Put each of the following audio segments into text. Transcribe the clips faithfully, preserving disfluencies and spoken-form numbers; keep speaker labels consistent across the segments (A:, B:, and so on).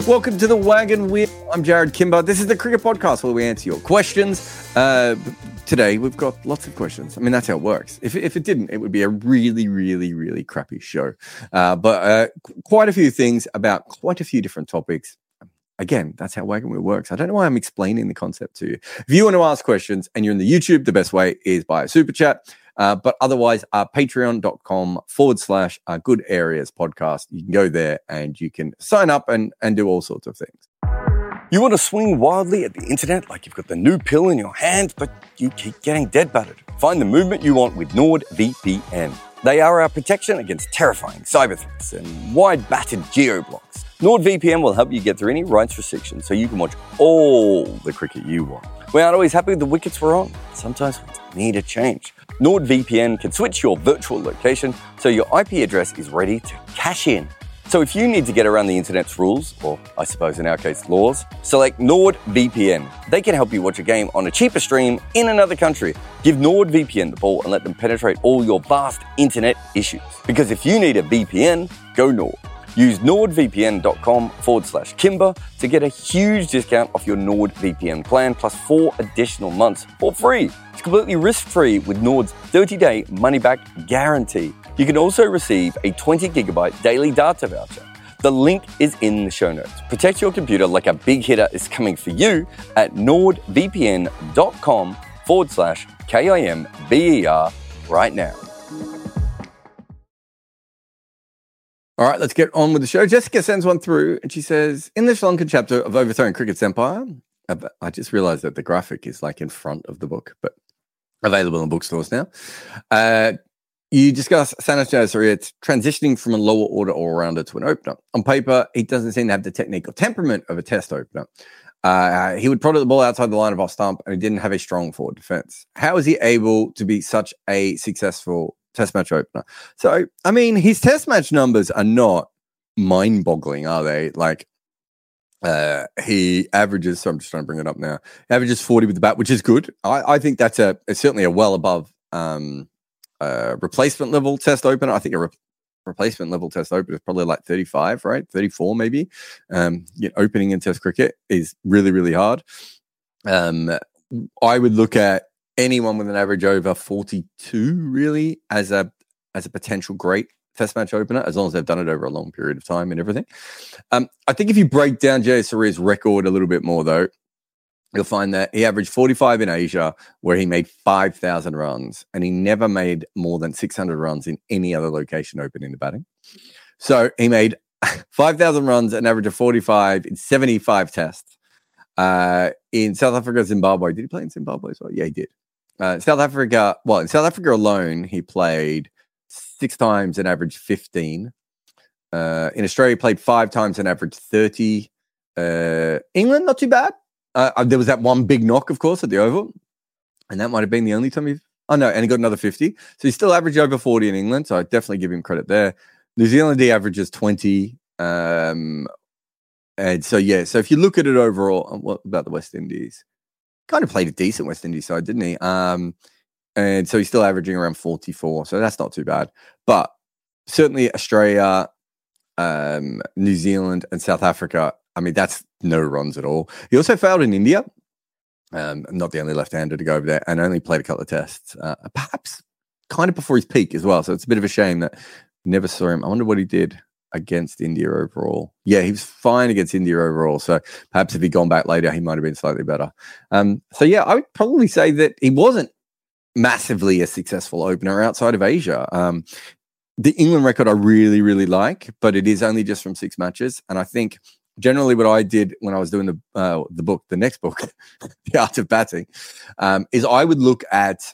A: Welcome to the Wagon Wheel. I'm Jared Kimber. This is the Cricket Podcast where we answer your questions. Uh, today, we've got lots of questions. I mean, that's how it works. If, if it didn't, it would be a really, really, really crappy show. Uh, but uh, quite a few things about quite a few different topics. Again, that's how Wagon Wheel works. I don't know why I'm explaining the concept to you. If you want to ask questions and you're in the YouTube, the best way is by a super chat. Uh, but otherwise, uh, patreon.com forward slash uh, good areas podcast. You can go there and you can sign up and, and do all sorts of things. You want to swing wildly at the internet like you've got the new pill in your hand, but you keep getting dead battered. Find the movement you want with NordVPN. They are our protection against terrifying cyber threats and wide-battered geo-blocks. NordVPN will help you get through any rights restrictions so you can watch all the cricket you want. We aren't always happy with the wickets we're on. Sometimes we need a change. NordVPN can switch your virtual location so your I P address is ready to cash in. So if you need to get around the internet's rules, or I suppose in our case laws, select NordVPN. They can help you watch a game on a cheaper stream in another country. Give NordVPN the ball and let them penetrate all your vast internet issues. Because if you need a V P N, go Nord. Use nordvpn.com forward slash Kimber to get a huge discount off your NordVPN plan plus four additional months for free. It's completely risk-free with Nord's thirty-day money-back guarantee. You can also receive a twenty gigabyte daily data voucher. The link is in the show notes. Protect your computer like a big hitter is coming for you at nordvpn.com forward slash K-I-M-B-E-R right now. All right, let's get on with the show. Jessica sends one through and she says, in the Sri Lankan chapter of Overthrowing Cricket's Empire, I just realized that the graphic is like in front of the book, but available in bookstores now. Uh, you discuss Sanat Jayasuriya transitioning from a lower order all-rounder to an opener. On paper, he doesn't seem to have the technique or temperament of a test opener. Uh, he would prod the ball outside the line of off stump and he didn't have a strong forward defense. How is he able to be such a successful test match opener? So, I mean, his test match numbers are not mind-boggling, are they? Like, uh, he averages, so I'm just trying to bring it up now, he averages forty with the bat, which is good. I, I think that's a it's certainly a well above um, uh, replacement level test opener. I think a re- replacement level test opener is probably like thirty-five, right? thirty-four maybe. Um, you know, opening in test cricket is really, really hard. Um, I would look at anyone with an average over forty-two really as a as a potential great test match opener, as long as they've done it over a long period of time and everything. Um, I think if you break down Jayasuriya's record a little bit more, though, you'll find that he averaged forty-five in Asia, where he made five thousand runs, and he never made more than six hundred runs in any other location opening the batting. So he made five thousand runs, an average of forty-five in seventy-five tests. Uh, in South Africa, Zimbabwe, did he play in Zimbabwe as well? Yeah, he did. Uh, South Africa, well, in South Africa alone, he played six times and averaged fifteen. Uh, in Australia, he played five times and averaged thirty. Uh, England, not too bad. Uh, there was that one big knock, of course, at the Oval. And that might have been the only time he... Oh, no, and he got another fifty. So he still averaged over forty in England, so I definitely give him credit there. New Zealand, he averages twenty. Um, and so, yeah, so if you look at it overall, what about the West Indies? Kind of played a decent West Indies side, didn't he? Um, and so he's still averaging around forty-four, so that's not too bad. But certainly Australia, um, New Zealand, and South Africa, I mean, that's no runs at all. He also failed in India. Um, not the only left-hander to go over there, and only played a couple of tests, uh, perhaps kind of before his peak as well. So it's a bit of a shame that never saw him. I wonder what he did against India overall. Yeah, he was fine against India overall. So perhaps if he'd gone back later, he might have been slightly better. Um, so yeah, I would probably say that he wasn't massively a successful opener outside of Asia. Um, the England record I really, really like, but it is only just from six matches. And I think generally what I did when I was doing the uh, the book, the next book, The Art of Batting, um, is I would look at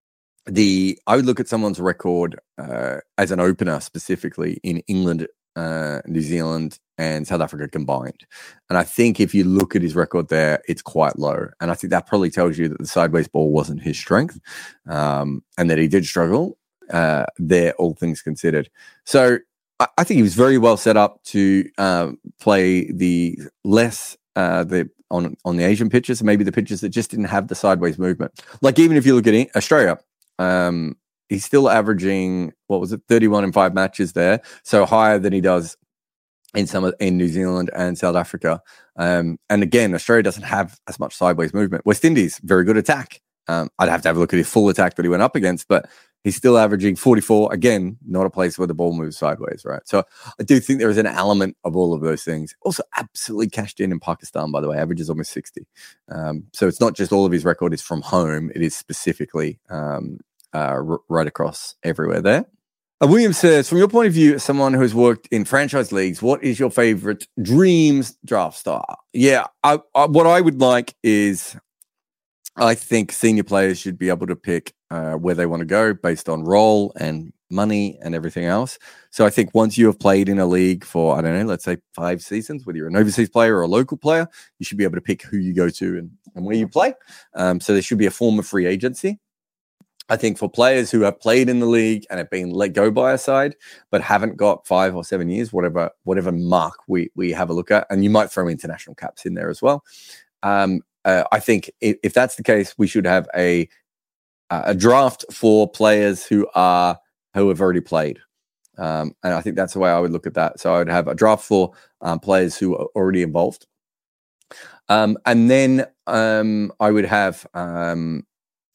A: the I would look at someone's record uh, as an opener specifically in England, uh, New Zealand, and South Africa combined. And I think if you look at his record there, it's quite low. And I think that probably tells you that the sideways ball wasn't his strength, um, and that he did struggle uh, there, all things considered. So I, I think he was very well set up to um, play the less uh, the on on the Asian pitches, and maybe the pitches that just didn't have the sideways movement. Like even if you look at Australia, um, he's still averaging, what was it, thirty-one in five matches there, so higher than he does in some of, in New Zealand and South Africa. Um, and again, Australia doesn't have as much sideways movement. West Indies, very good attack. Um, I'd have to have a look at his full attack that he went up against, but he's still averaging forty-four. Again, not a place where the ball moves sideways, right? So I do think there is an element of all of those things. Also, absolutely cashed in in Pakistan, by the way, averages almost sixty. Um, so it's not just all of his record is from home. It is specifically um, uh, r- right across everywhere there. Uh, William says, from your point of view, as someone who has worked in franchise leagues, what is your favorite dreams draft style? Yeah, I, I, what I would like is, I think senior players should be able to pick uh, where they want to go based on role and money and everything else. So I think once you have played in a league for, I don't know, let's say five seasons, whether you're an overseas player or a local player, you should be able to pick who you go to and, and where you play. Um, so there should be a form of free agency. I think for players who have played in the league and have been let go by a side, but haven't got five or seven years, whatever whatever mark we we have a look at, and you might throw international caps in there as well. Um, uh, I think if, if that's the case, we should have a a draft for players who are who have already played, um, and I think that's the way I would look at that. So I would have a draft for um, players who are already involved, um, and then um, I would have. Um,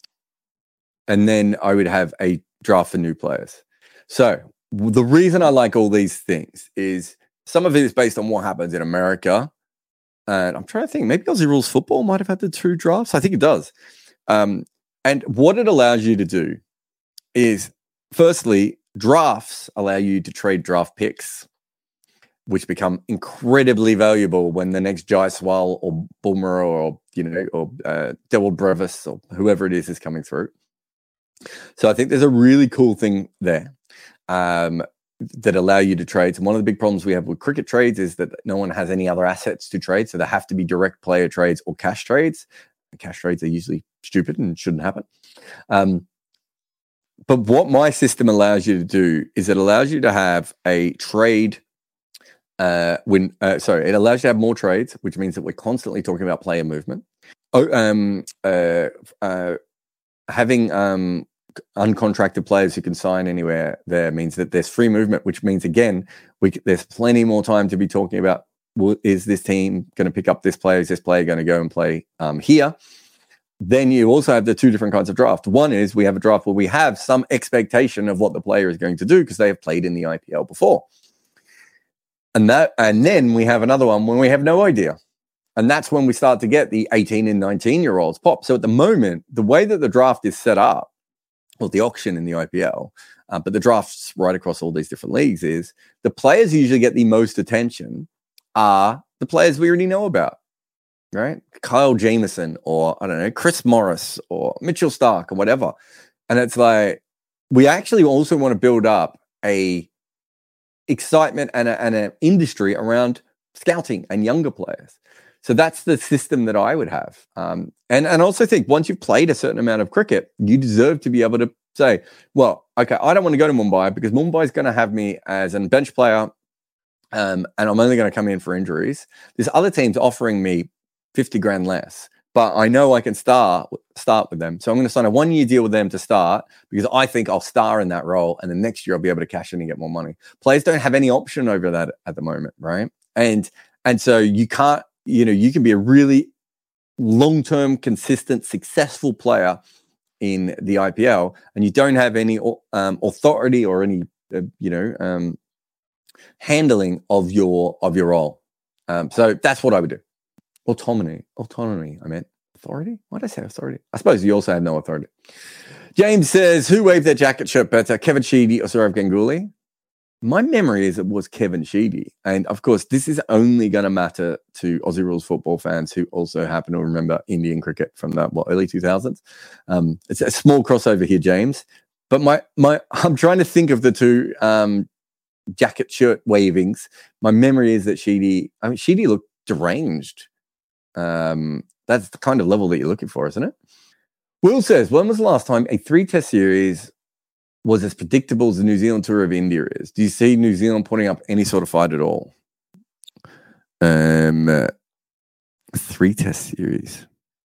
A: And then I would have a draft for new players. So the reason I like all these things is some of it is based on what happens in America. And I'm trying to think, maybe Aussie Rules Football might have had the two drafts. I think it does. Um, and what it allows you to do is, firstly, drafts allow you to trade draft picks, which become incredibly valuable when the next Jaiswal or Boomer or, you know, or uh, Dewald Brevis or whoever it is is coming through. So I think there's a really cool thing there um, that allow you to trade. And one of the big problems we have with cricket trades is that no one has any other assets to trade. So there have to be direct player trades or cash trades. Cash trades are usually stupid and shouldn't happen. Um, but what my system allows you to do is it allows you to have a trade uh, when, uh, sorry, it allows you to have more trades, which means that we're constantly talking about player movement. Oh, um, uh, uh, having um, uncontracted players who can sign anywhere there means that there's free movement, which means, again, we there's plenty more time to be talking about, well, is this team going to pick up this player? Is this player going to go and play um, here? Then you also have the two different kinds of draft. One is we have a draft where we have some expectation of what the player is going to do because they have played in the I P L before. And that, and then we have another one when we have no idea. And that's when we start to get the eighteen and nineteen year olds pop. So at the moment, the way that the draft is set up, well, the auction in the I P L, uh, but the drafts right across all these different leagues is the players who usually get the most attention are the players we already know about, right? Kyle Jamieson or, I don't know, Chris Morris or Mitchell Stark or whatever. And it's like, we actually also want to build up a excitement and a, and an industry around scouting and younger players. So that's the system that I would have. Um, and, and also think once you've played a certain amount of cricket, you deserve to be able to say, well, okay, I don't want to go to Mumbai because Mumbai is going to have me as a bench player um, and I'm only going to come in for injuries. This other team's offering me fifty grand less, but I know I can start, start with them. So I'm going to sign a one-year deal with them to start because I think I'll star in that role and then next year I'll be able to cash in and get more money. Players don't have any option over that at the moment, right? And and so you can't, you know, you can be a really long-term, consistent, successful player in the I P L, and you don't have any um, authority or any, uh, you know, um, handling of your of your role. Um, so that's what I would do. Autonomy, autonomy. I meant authority. Why did I say authority? I suppose you also have no authority. James says, "Who waved their jacket shirt better, Kevin Sheedy or Sourav Ganguly?" My memory is it was Kevin Sheedy. And of course, this is only going to matter to Aussie Rules football fans who also happen to remember Indian cricket from the what, early two thousands. Um, it's a small crossover here, James. But my my, I'm trying to think of the two um, jacket shirt wavings. My memory is that Sheedy, I mean, Sheedy looked deranged. Um, that's the kind of level that you're looking for, isn't it? Will says, when was the last time a three-test series was as predictable as the New Zealand tour of India is? Do you see New Zealand putting up any sort of fight at all? Um, uh, three test series.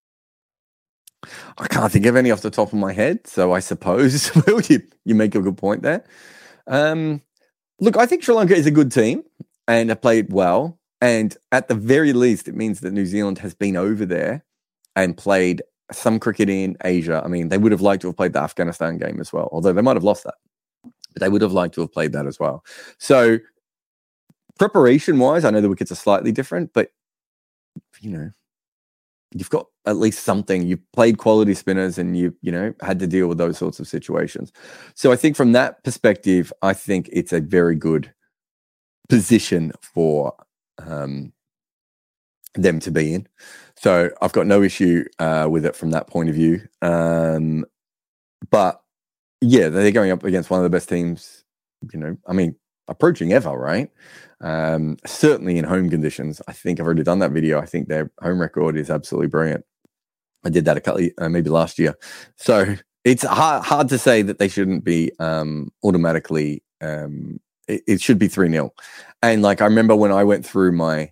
A: I can't think of any off the top of my head, so I suppose Will, you, you make a good point there. Um, look, I think Sri Lanka is a good team. and have played well. And at the very least, it means that New Zealand has been over there and played some cricket in Asia. I mean, they would have liked to have played the Afghanistan game as well, although they might have lost that. But they would have liked to have played that as well. So preparation-wise, I know the wickets are slightly different, but, you know, you've got at least something. You've played quality spinners and you, you know, had to deal with those sorts of situations. So I think from that perspective, I think it's a very good position for um, them to be in. So I've got no issue uh, with it from that point of view. Um, but yeah, they're going up against one of the best teams, you know, I mean, approaching ever, right? Um, certainly in home conditions. I think I've already done that video. I think their home record is absolutely brilliant. I did that a couple, uh, maybe last year. So it's hard, hard to say that they shouldn't be um, automatically, um, it, it should be three nil. And like, I remember when I went through my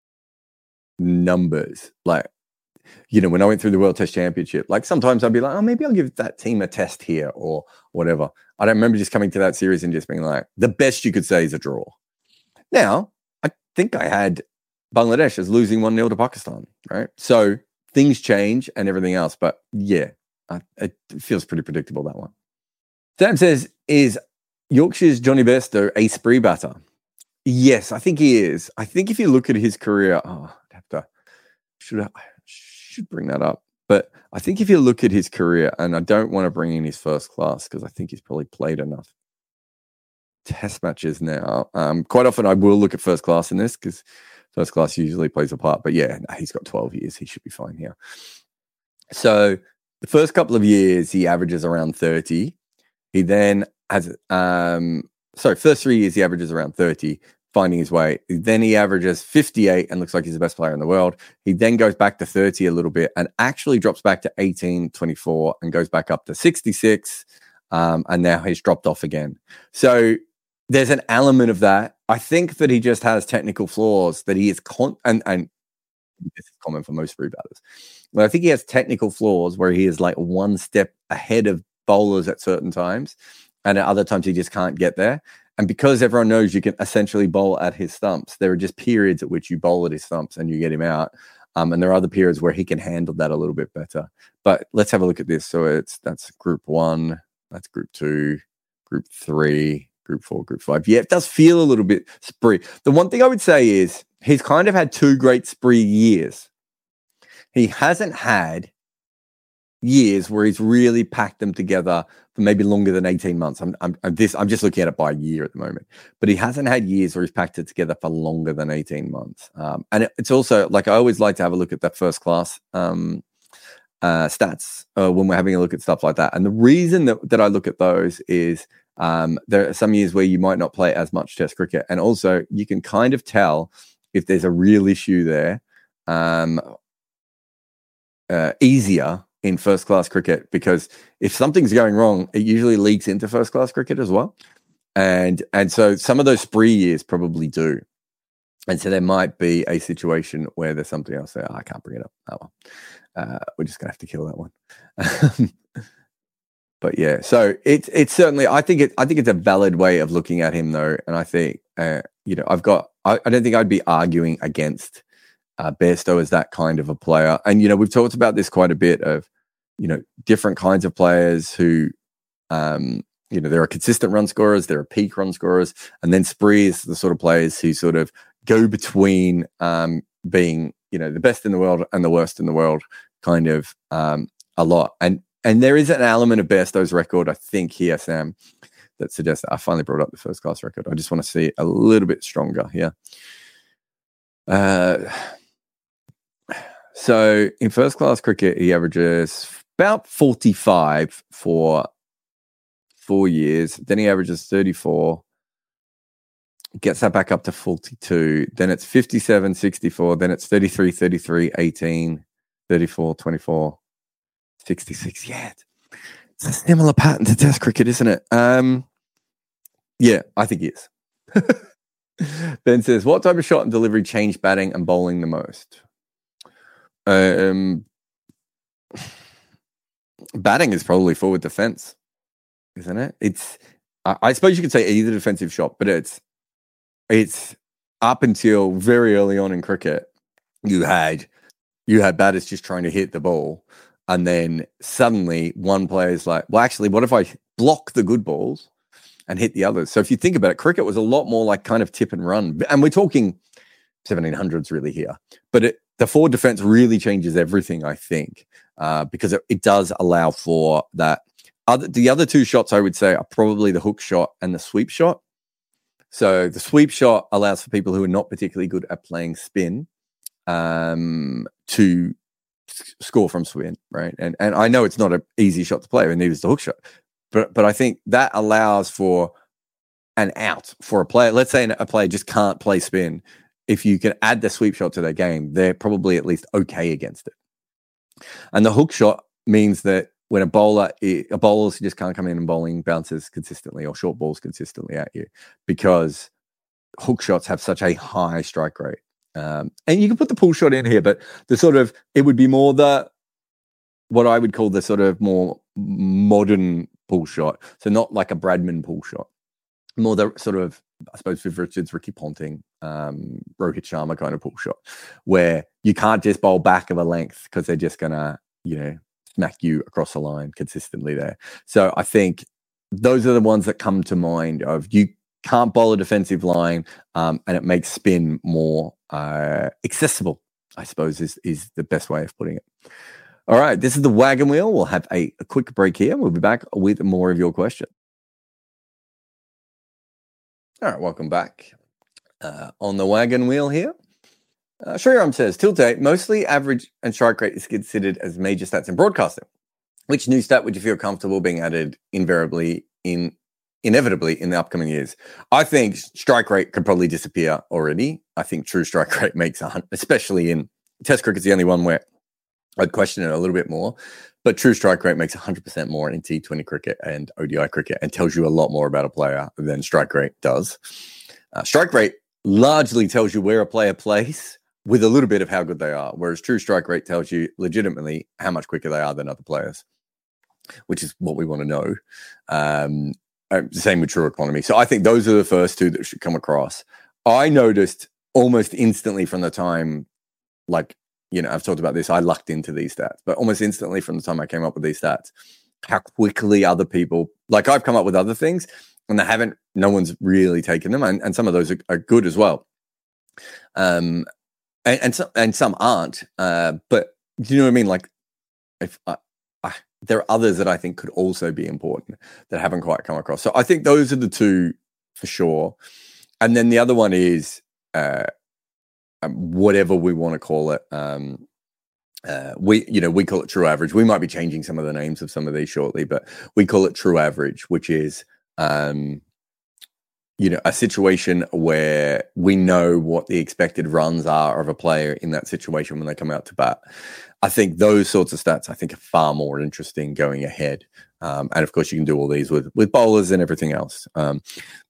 A: numbers, like, you know, when I went through the World Test Championship, like sometimes I'd be like, oh, maybe I'll give that team a test here or whatever. I don't remember just coming to that series and just being like, the best you could say is a draw. Now, I think I had Bangladesh as losing one nil to Pakistan, right? So things change and everything else. But yeah, I, it feels pretty predictable, that one. Sam says, is Yorkshire's Johnny Bairstow a spree batter? Yes, I think he is. I think if you look at his career, oh, I'd have to, should I, should bring that up. But I think if you look at his career, and I don't want to bring in his first class because I think he's probably played enough test matches now. Um, quite often I will look at first class in this because first class usually plays a part. But yeah, no, he's got twelve years. He should be fine here. So the first couple of years, he averages around thirty. He then has, um, sorry, first three years, he averages around thirty. Finding his way. Then he averages fifty-eight and looks like he's the best player in the world. He then goes back to thirty a little bit and actually drops back to eighteen, twenty-four and goes back up to sixty-six. Um, and now he's dropped off again. So there's an element of that. I think that he just has technical flaws that he is con- and, and this is common for most free batters. But I think he has technical flaws where he is like one step ahead of bowlers at certain times. And at other times he just can't get there. And because everyone knows you can essentially bowl at his stumps, there are just periods at which you bowl at his stumps and you get him out. Um, and there are other periods where he can handle that a little bit better. But let's have a look at this. So it's that's group one, that's group two, group three, group four, group five. Yeah, it does feel a little bit spree. The one thing I would say is he's kind of had two great spree years. He hasn't had years where he's really packed them together for maybe longer than eighteen months. I'm, I'm, I'm this. I'm just looking at it by year at the moment, but he hasn't had years where he's packed it together for longer than eighteen months. Um, and it, it's also like I always like to have a look at that first class um, uh, stats uh, when we're having a look at stuff like that. And the reason that, that I look at those is um, there are some years where you might not play as much Test cricket, and also you can kind of tell if there's a real issue there um, uh, easier in first class cricket, because if something's going wrong, it usually leaks into first class cricket as well. And and so some of those spree years probably do. And so there might be a situation where there's something else there. Oh, I can't bring it up. Oh, well. Uh, we're just gonna have to kill that one. But yeah, so it's it's certainly I think it I think it's a valid way of looking at him though. And I think uh, you know, I've got I, I don't think I'd be arguing against Uh, Bairstow is that kind of a player. And, you know, we've talked about this quite a bit of, you know, different kinds of players who, um, you know, there are consistent run scorers, there are peak run scorers, and then spree is the sort of players who sort of go between um, being, you know, the best in the world and the worst in the world kind of um, a lot. And and there is an element of Bairstow's record, I think, here, Sam, that suggests that I finally brought up the first class record. I just want to see it a little bit stronger here. Uh, So in first class cricket, he averages about forty-five for four years. Then he averages thirty-four, gets that back up to forty-two. Then it's fifty-seven, sixty-four. Then it's thirty-three, thirty-three, eighteen, thirty-four, twenty-four, sixty-six. Yeah, it's a similar pattern to Test cricket, isn't it? Um, yeah, I think he is. Ben says, what type of shot and delivery changed batting and bowling the most? Um, batting is probably forward defense, isn't it? It's, I, I suppose you could say either defensive shot, but it's, it's up until very early on in cricket, you had you had batters just trying to hit the ball, and then suddenly one player's like, well, actually, what if I block the good balls and hit the others? So if you think about it, cricket was a lot more like kind of tip and run, and we're talking seventeen hundreds really here, but it, the forward defense really changes everything, I think, uh, because it, it does allow for that. Other, the other two shots I would say are probably the hook shot and the sweep shot. So the sweep shot allows for people who are not particularly good at playing spin um, to s- score from spin, right? And and I know it's not an easy shot to play, and neither is the hook shot, but but I think that allows for an out for a player. Let's say a player just can't play spin. If you can add the sweep shot to their game, they're probably at least okay against it. And the hook shot means that when a bowler, a bowler just can't come in and bowling bounces consistently or short balls consistently at you, because hook shots have such a high strike rate. Um, and you can put the pull shot in here, but the sort of, it would be more the, what I would call the sort of more modern pull shot. So not like a Bradman pull shot, more the sort of, I suppose, Viv Richards, Ricky Ponting, um, Rohit Sharma kind of pull shot, where you can't just bowl back of a length because they're just going to, you know, smack you across the line consistently there. So I think those are the ones that come to mind of you can't bowl a defensive line, um, and it makes spin more uh, accessible, I suppose, is, is the best way of putting it. All right, this is the Wagon Wheel. We'll have a, a quick break here. We'll be back with more of your questions. All right, welcome back. Uh, on the Wagon Wheel here, uh, Sriram says, till date, mostly average and strike rate is considered as major stats in broadcasting. Which new stat would you feel comfortable being added invariably in, inevitably in the upcoming years? I think strike rate could probably disappear already. I think true strike rate makes a hundred, especially in Test cricket's the only one where I'd question it a little bit more. But true strike rate makes one hundred percent more in T twenty cricket and O D I cricket and tells you a lot more about a player than strike rate does. Uh, strike rate largely tells you where a player plays with a little bit of how good they are, whereas true strike rate tells you legitimately how much quicker they are than other players, which is what we want to know. Um, same with true economy. So I think those are the first two that should come across. I noticed almost instantly from the time, like, you know, I've talked about this, I lucked into these stats, but almost instantly from the time I came up with these stats, how quickly other people, like I've come up with other things and they haven't, no one's really taken them. And, and some of those are, are good as well. Um, and, and, some, and some aren't, uh, but do you know what I mean? Like if I, I, there are others that I think could also be important that haven't quite come across. So I think those are the two for sure. And then the other one is, uh, Um, whatever we want to call it, um, uh, we you know we call it true average. We might be changing some of the names of some of these shortly, but we call it true average, which is um, you know a situation where we know what the expected runs are of a player in that situation when they come out to bat. I think those sorts of stats I think are far more interesting going ahead, um, and of course you can do all these with with bowlers and everything else. Um,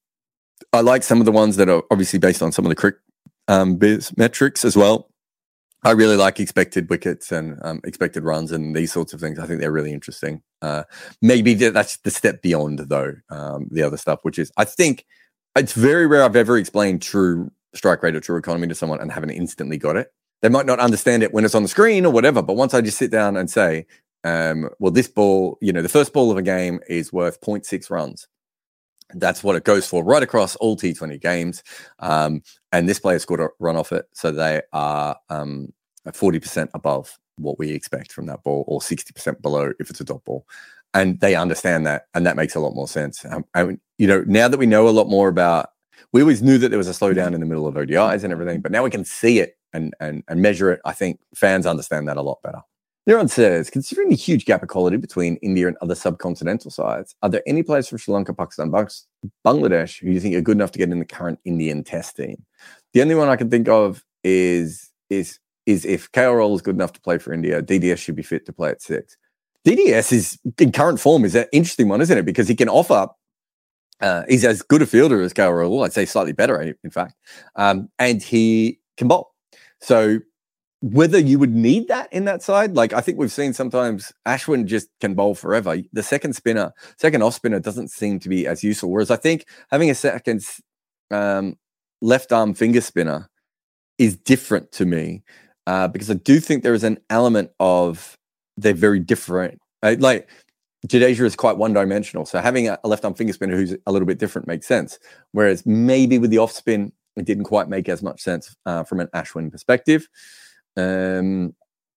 A: I like some of the ones that are obviously based on some of the cricket Um, biz metrics as well. I really like expected wickets and um, expected runs and these sorts of things. I think they're really interesting. Uh, maybe that's the step beyond, though, um, the other stuff, which is I think it's very rare I've ever explained true strike rate or true economy to someone and haven't instantly got it. They might not understand it when it's on the screen or whatever, but once I just sit down and say, um, well, this ball, you know, the first ball of a game is worth zero point six runs. That's what it goes for right across all T twenty games. Um, and this player scored a run off it. So they are um, forty percent above what we expect from that ball or sixty percent below if it's a dot ball. And they understand that. And that makes a lot more sense. Um, and, you know, now that we know a lot more about, we always knew that there was a slowdown in the middle of O D Is and everything, but now we can see it and, and, and measure it. I think fans understand that a lot better. Niran says, considering the huge gap of quality between India and other subcontinental sides, are there any players from Sri Lanka, Pakistan, Bangladesh who you think are good enough to get in the current Indian test team? The only one I can think of is is is if K L Rahul is good enough to play for India, D D S should be fit to play at six. D D S is in current form is an interesting one, isn't it? Because he can offer. Uh, he's as good a fielder as K L Rahul. I'd say slightly better, in fact, um, and he can bowl. So. Whether you would need that in that side, like I think we've seen sometimes Ashwin just can bowl forever. The second spinner, second off spinner doesn't seem to be as useful. Whereas I think having a second, um, left arm finger spinner is different to me uh, because I do think there is an element of they're very different. Uh, like Jadeja is quite one-dimensional, so having a, a left arm finger spinner who's a little bit different makes sense. Whereas maybe with the off spin, it didn't quite make as much sense uh, from an Ashwin perspective. Um,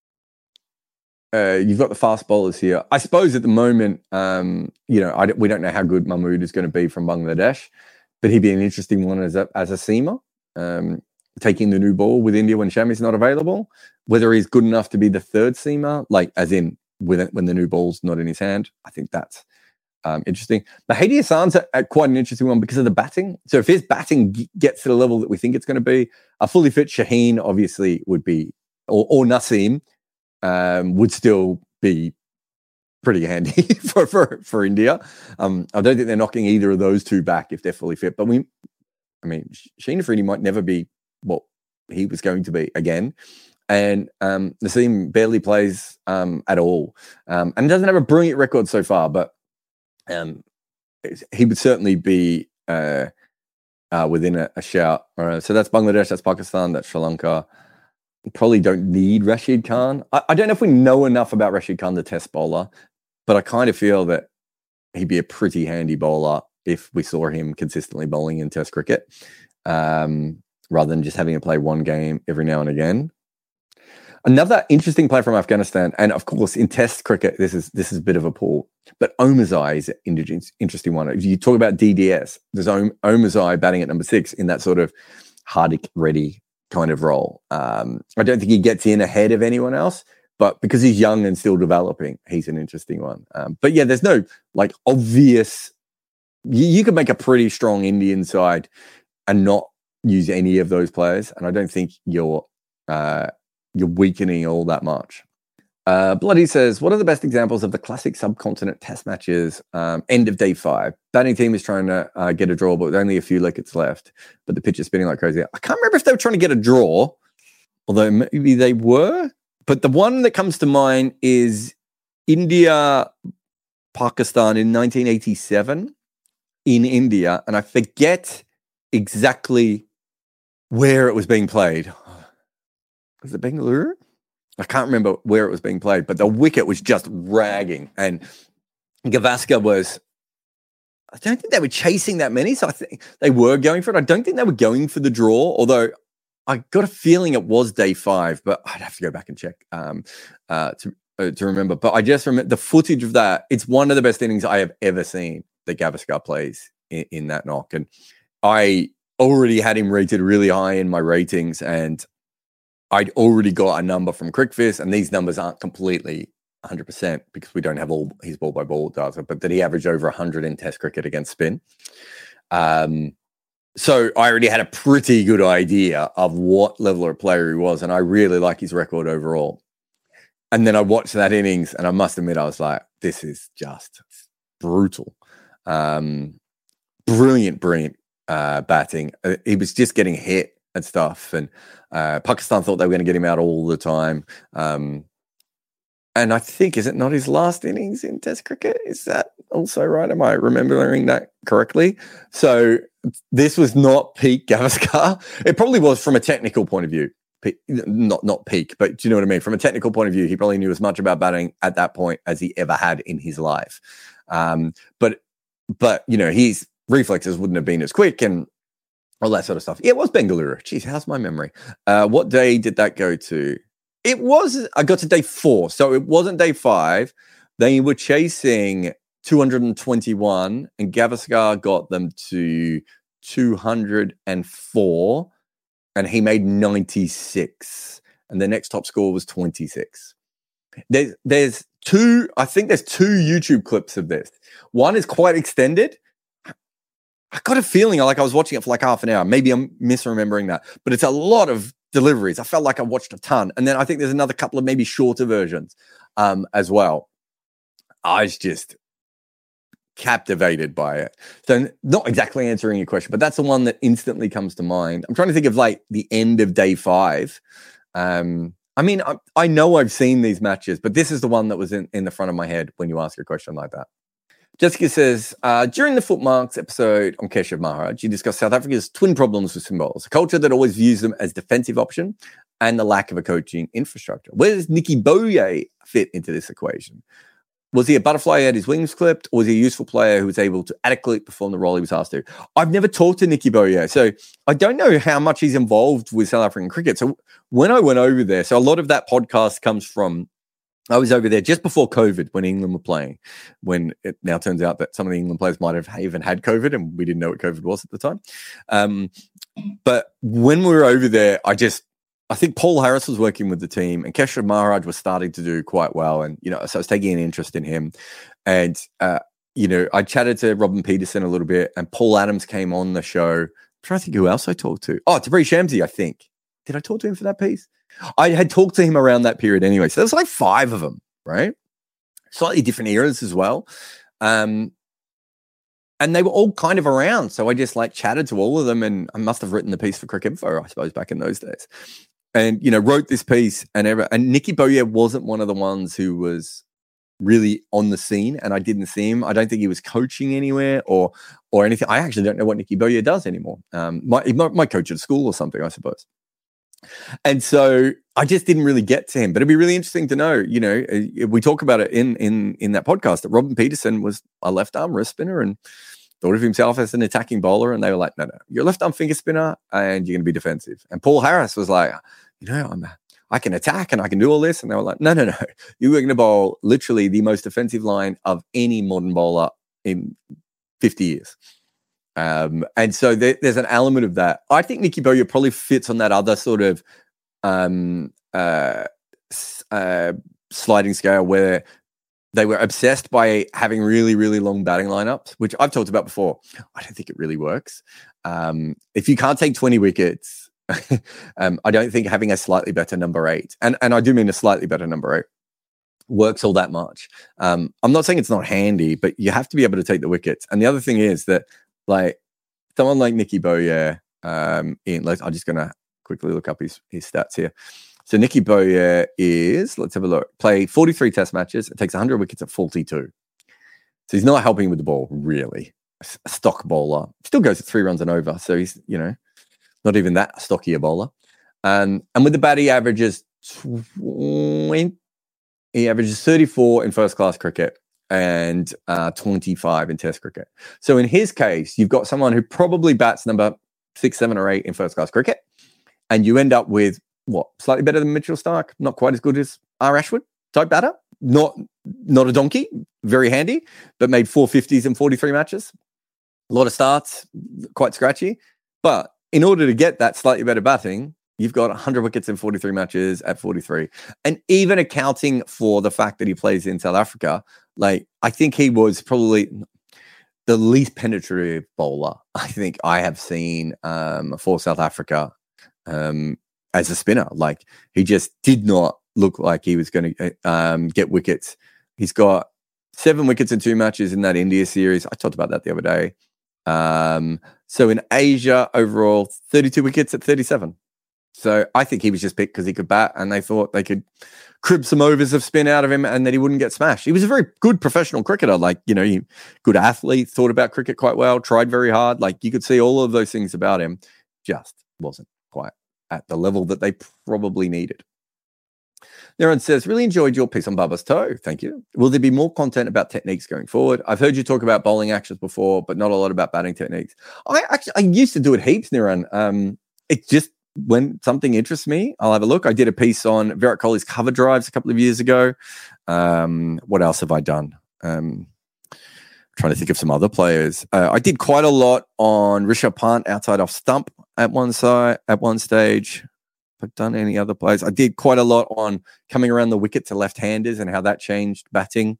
A: uh, you've got the fast bowlers here. I suppose at the moment, um, you know, I, we don't know how good Mahmood is going to be from Bangladesh, but he'd be an interesting one as a as a seamer, um, taking the new ball with India when Shami's not available. Whether he's good enough to be the third seamer, like as in when it, when the new ball's not in his hand, I think that's um, interesting. Mahdi Hassan's a, a quite an interesting one because of the batting. So if his batting g- gets to the level that we think it's going to be, a fully fit Shaheen obviously would be, or, or Naseem um, would still be pretty handy for, for, for India. Um, I don't think they're knocking either of those two back if they're fully fit. But we, I mean, Shaheen Afridi might never be what he was going to be again. And um, Naseem barely plays um, at all um, and doesn't have a brilliant record so far, but um, he would certainly be uh, uh, within a, a shout. All right, so that's Bangladesh, that's Pakistan, that's Sri Lanka. We probably don't need Rashid Khan. I, I don't know if we know enough about Rashid Khan, the test bowler, but I kind of feel that he'd be a pretty handy bowler if we saw him consistently bowling in test cricket um, rather than just having to play one game every now and again. Another interesting player from Afghanistan, and of course in Test cricket, this is this is a bit of a pull, but Omarzai is an interesting one. If you talk about D D S, there's Om- Omarzai batting at number six in that sort of Hardik ready kind of role. Um, I don't think he gets in ahead of anyone else, but because he's young and still developing, he's an interesting one. Um, but yeah, there's no like obvious. You, you could make a pretty strong Indian side and not use any of those players, and I don't think you're. Uh, You're weakening all that much. Uh, Bloody says, what are the best examples of the classic subcontinent test matches? Um, end of day five. Batting team is trying to uh, get a draw, but with only a few wickets left. But the pitch is spinning like crazy. I can't remember if they were trying to get a draw, although maybe they were. But the one that comes to mind is India, Pakistan in nineteen eighty-seven in India. And I forget exactly where it was being played. Was it Bengaluru? I can't remember where it was being played, but the wicket was just ragging. And Gavaskar was, I don't think they were chasing that many, so I think they were going for it. I don't think they were going for the draw, although I got a feeling it was day five, but I'd have to go back and check um, uh, to, uh, to remember. But I just remember the footage of that. It's one of the best innings I have ever seen that Gavaskar plays in, in that knock. And I already had him rated really high in my ratings, and I'd already got a number from CricViz, and these numbers aren't completely one hundred percent because we don't have all his ball by ball data, but that he averaged over one hundred in Test cricket against spin. Um, so I already had a pretty good idea of what level of player he was, and I really like his record overall. And then I watched that innings, and I must admit, I was like, this is just brutal. Um, brilliant, brilliant uh, batting. Uh, he was just getting hit and stuff, and uh, Pakistan thought they were going to get him out all the time. Um, and I think, is it not his last innings in Test cricket? Is that also right? Am I remembering that correctly? So this was not peak Gavaskar. It probably was from a technical point of view. Peak, not not peak, but do you know what I mean? From a technical point of view, he probably knew as much about batting at that point as he ever had in his life. Um, but but you know, his reflexes wouldn't have been as quick and all that sort of stuff. Yeah, it was Bengaluru. Jeez, how's my memory? Uh, what day did that go to? It was, I got to day four. So it wasn't day five. They were chasing two hundred twenty-one, and Gavaskar got them to two hundred four, and he made ninety-six. And the next top score was twenty-six. There's, there's two, I think there's two YouTube clips of this. One is quite extended. I got a feeling like I was watching it for like half an hour. Maybe I'm misremembering that, but it's a lot of deliveries. I felt like I watched a ton. And then I think there's another couple of maybe shorter versions um, as well. I was just captivated by it. So not exactly answering your question, but that's the one that instantly comes to mind. I'm trying to think of like the end of day five. Um, I mean, I, I know I've seen these matches, but this is the one that was in, in the front of my head when you ask a question like that. Jessica says, uh, during the Footmarks episode on Keshav Maharaj, you discussed South Africa's twin problems with spin bowlers, a culture that always views them as defensive option and the lack of a coaching infrastructure. Where does Nicky Boje fit into this equation? Was he a butterfly who had his wings clipped, or was he a useful player who was able to adequately perform the role he was asked to? I've never talked to Nicky Boje, so I don't know how much he's involved with South African cricket. So when I went over there, so a lot of that podcast comes from, I was over there just before COVID when England were playing, when it now turns out that some of the England players might have even had COVID and we didn't know what COVID was at the time. Um, but when we were over there, I just, I think Paul Harris was working with the team and Keshav Maharaj was starting to do quite well. And, you know, so I was taking an interest in him. And, uh, you know, I chatted to Robin Peterson a little bit and Paul Adams came on the show. I'm trying to think who else I talked to. Oh, Tabree Shamsi, I think. Did I talk to him for that piece? I had talked to him around that period anyway. So there was like five of them, right? Slightly different eras as well. Um, and they were all kind of around. So I just like chatted to all of them and I must have written the piece for Cricinfo, I suppose, back in those days. And, you know, wrote this piece and ever, and Nicky Boje wasn't one of the ones who was really on the scene and I didn't see him. I don't think he was coaching anywhere or or anything. I actually don't know what Nicky Boje does anymore. Um, my, he might coach at school or something, I suppose. And so I just didn't really get to him, but it'd be really interesting to know, you know, we talk about it in, in, in that podcast that Robin Peterson was a left arm wrist spinner and thought of himself as an attacking bowler. And they were like, no, no, you're a left arm finger spinner and you're going to be defensive. And Paul Harris was like, you know, I'm, I can attack and I can do all this. And they were like, no, no, no, you were going to bowl literally the most defensive line of any modern bowler in fifty years. Um, and so there, there's an element of that. I think Nicky Boje probably fits on that other sort of um, uh, uh, sliding scale where they were obsessed by having really, really long batting lineups, which I've talked about before. I don't think it really works. Um, if you can't take twenty wickets, um, I don't think having a slightly better number eight, and, and I do mean a slightly better number eight, works all that much. Um, I'm not saying it's not handy, but you have to be able to take the wickets. And the other thing is that like someone like Nicky Boje, um, in, let's, I'm just going to quickly look up his, his stats here. So Nicky Boje is, let's have a look, play forty-three test matches. It takes one hundred wickets at forty-two. So he's not helping with the ball, really. A stock bowler. Still goes at three runs and over. So he's, you know, not even that stocky a bowler. Um, and with the bat, he averages twenty, he averages thirty-four in first class cricket and uh, twenty-five in test cricket. So in his case, you've got someone who probably bats number six, seven, or eight in first class cricket. And you end up with what? Slightly better than Mitchell Starc, not quite as good as R. Ashwood type batter. Not, not a donkey, very handy, but made four fifties in forty-three matches. A lot of starts, quite scratchy. But in order to get that slightly better batting, you've got one hundred wickets in forty-three matches at forty-three. And even accounting for the fact that he plays in South Africa, like I think he was probably the least penetrative bowler I think I have seen um, for South Africa um, as a spinner. Like he just did not look like he was going to um, get wickets. He's got seven wickets in two matches in that India series. I talked about that the other day. Um, so in Asia overall, thirty-two wickets at thirty-seven. So I think he was just picked because he could bat and they thought they could crib some overs of spin out of him and that he wouldn't get smashed. He was a very good professional cricketer. Like, you know, he, good athlete, thought about cricket quite well, tried very hard. Like you could see all of those things about him. Just wasn't quite at the level that they probably needed. Niran says, really enjoyed your piece on Baba's toe. Thank you. Will there be more content about techniques going forward? I've heard you talk about bowling actions before, but not a lot about batting techniques. I actually, I used to do it heaps, Niran. Um, it just, when something interests me, I'll have a look. I did a piece on Virat Kohli's cover drives a couple of years ago. Um, what else have I done? Um, trying to think of some other players. Uh, I did quite a lot on Rishabh Pant outside off stump at one side, at one stage. I've done any other players. I did quite a lot on coming around the wicket to left-handers and how that changed batting.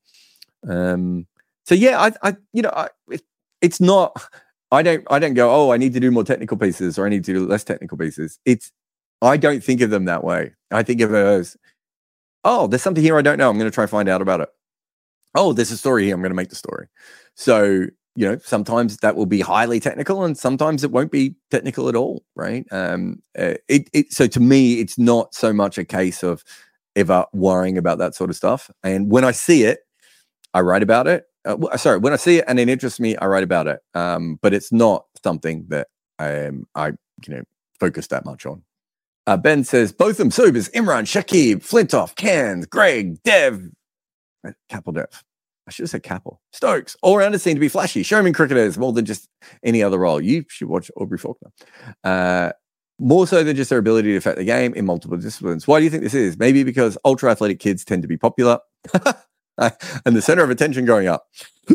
A: Um, so yeah, I, I you know, I, it, it's not. I don't. I don't go. Oh, I need to do more technical pieces, or I need to do less technical pieces. It's. I don't think of them that way. I think of it as, oh, there's something here I don't know. I'm going to try and find out about it. Oh, there's a story here. I'm going to make the story. So you know, sometimes that will be highly technical, and sometimes it won't be technical at all. Right? Um. Uh, it. It. So to me, it's not so much a case of ever worrying about that sort of stuff. And when I see it, I write about it. uh, w- sorry, when I see it and it interests me, I write about it. Um, but it's not something that um, I, you know, focus that much on. Uh, Ben says, Botham, Sobers, Imran, Shakib, Flintoff, Cairns, Greg, Dev, uh, Capel Dev. I should have said Capel. Stokes. All-rounders seem to be flashy. Showman cricketers more than just any other role. You should watch Aubrey Faulkner. Uh, more so than just their ability to affect the game in multiple disciplines. Why do you think this is? Maybe because ultra-athletic kids tend to be popular and the center of attention going up.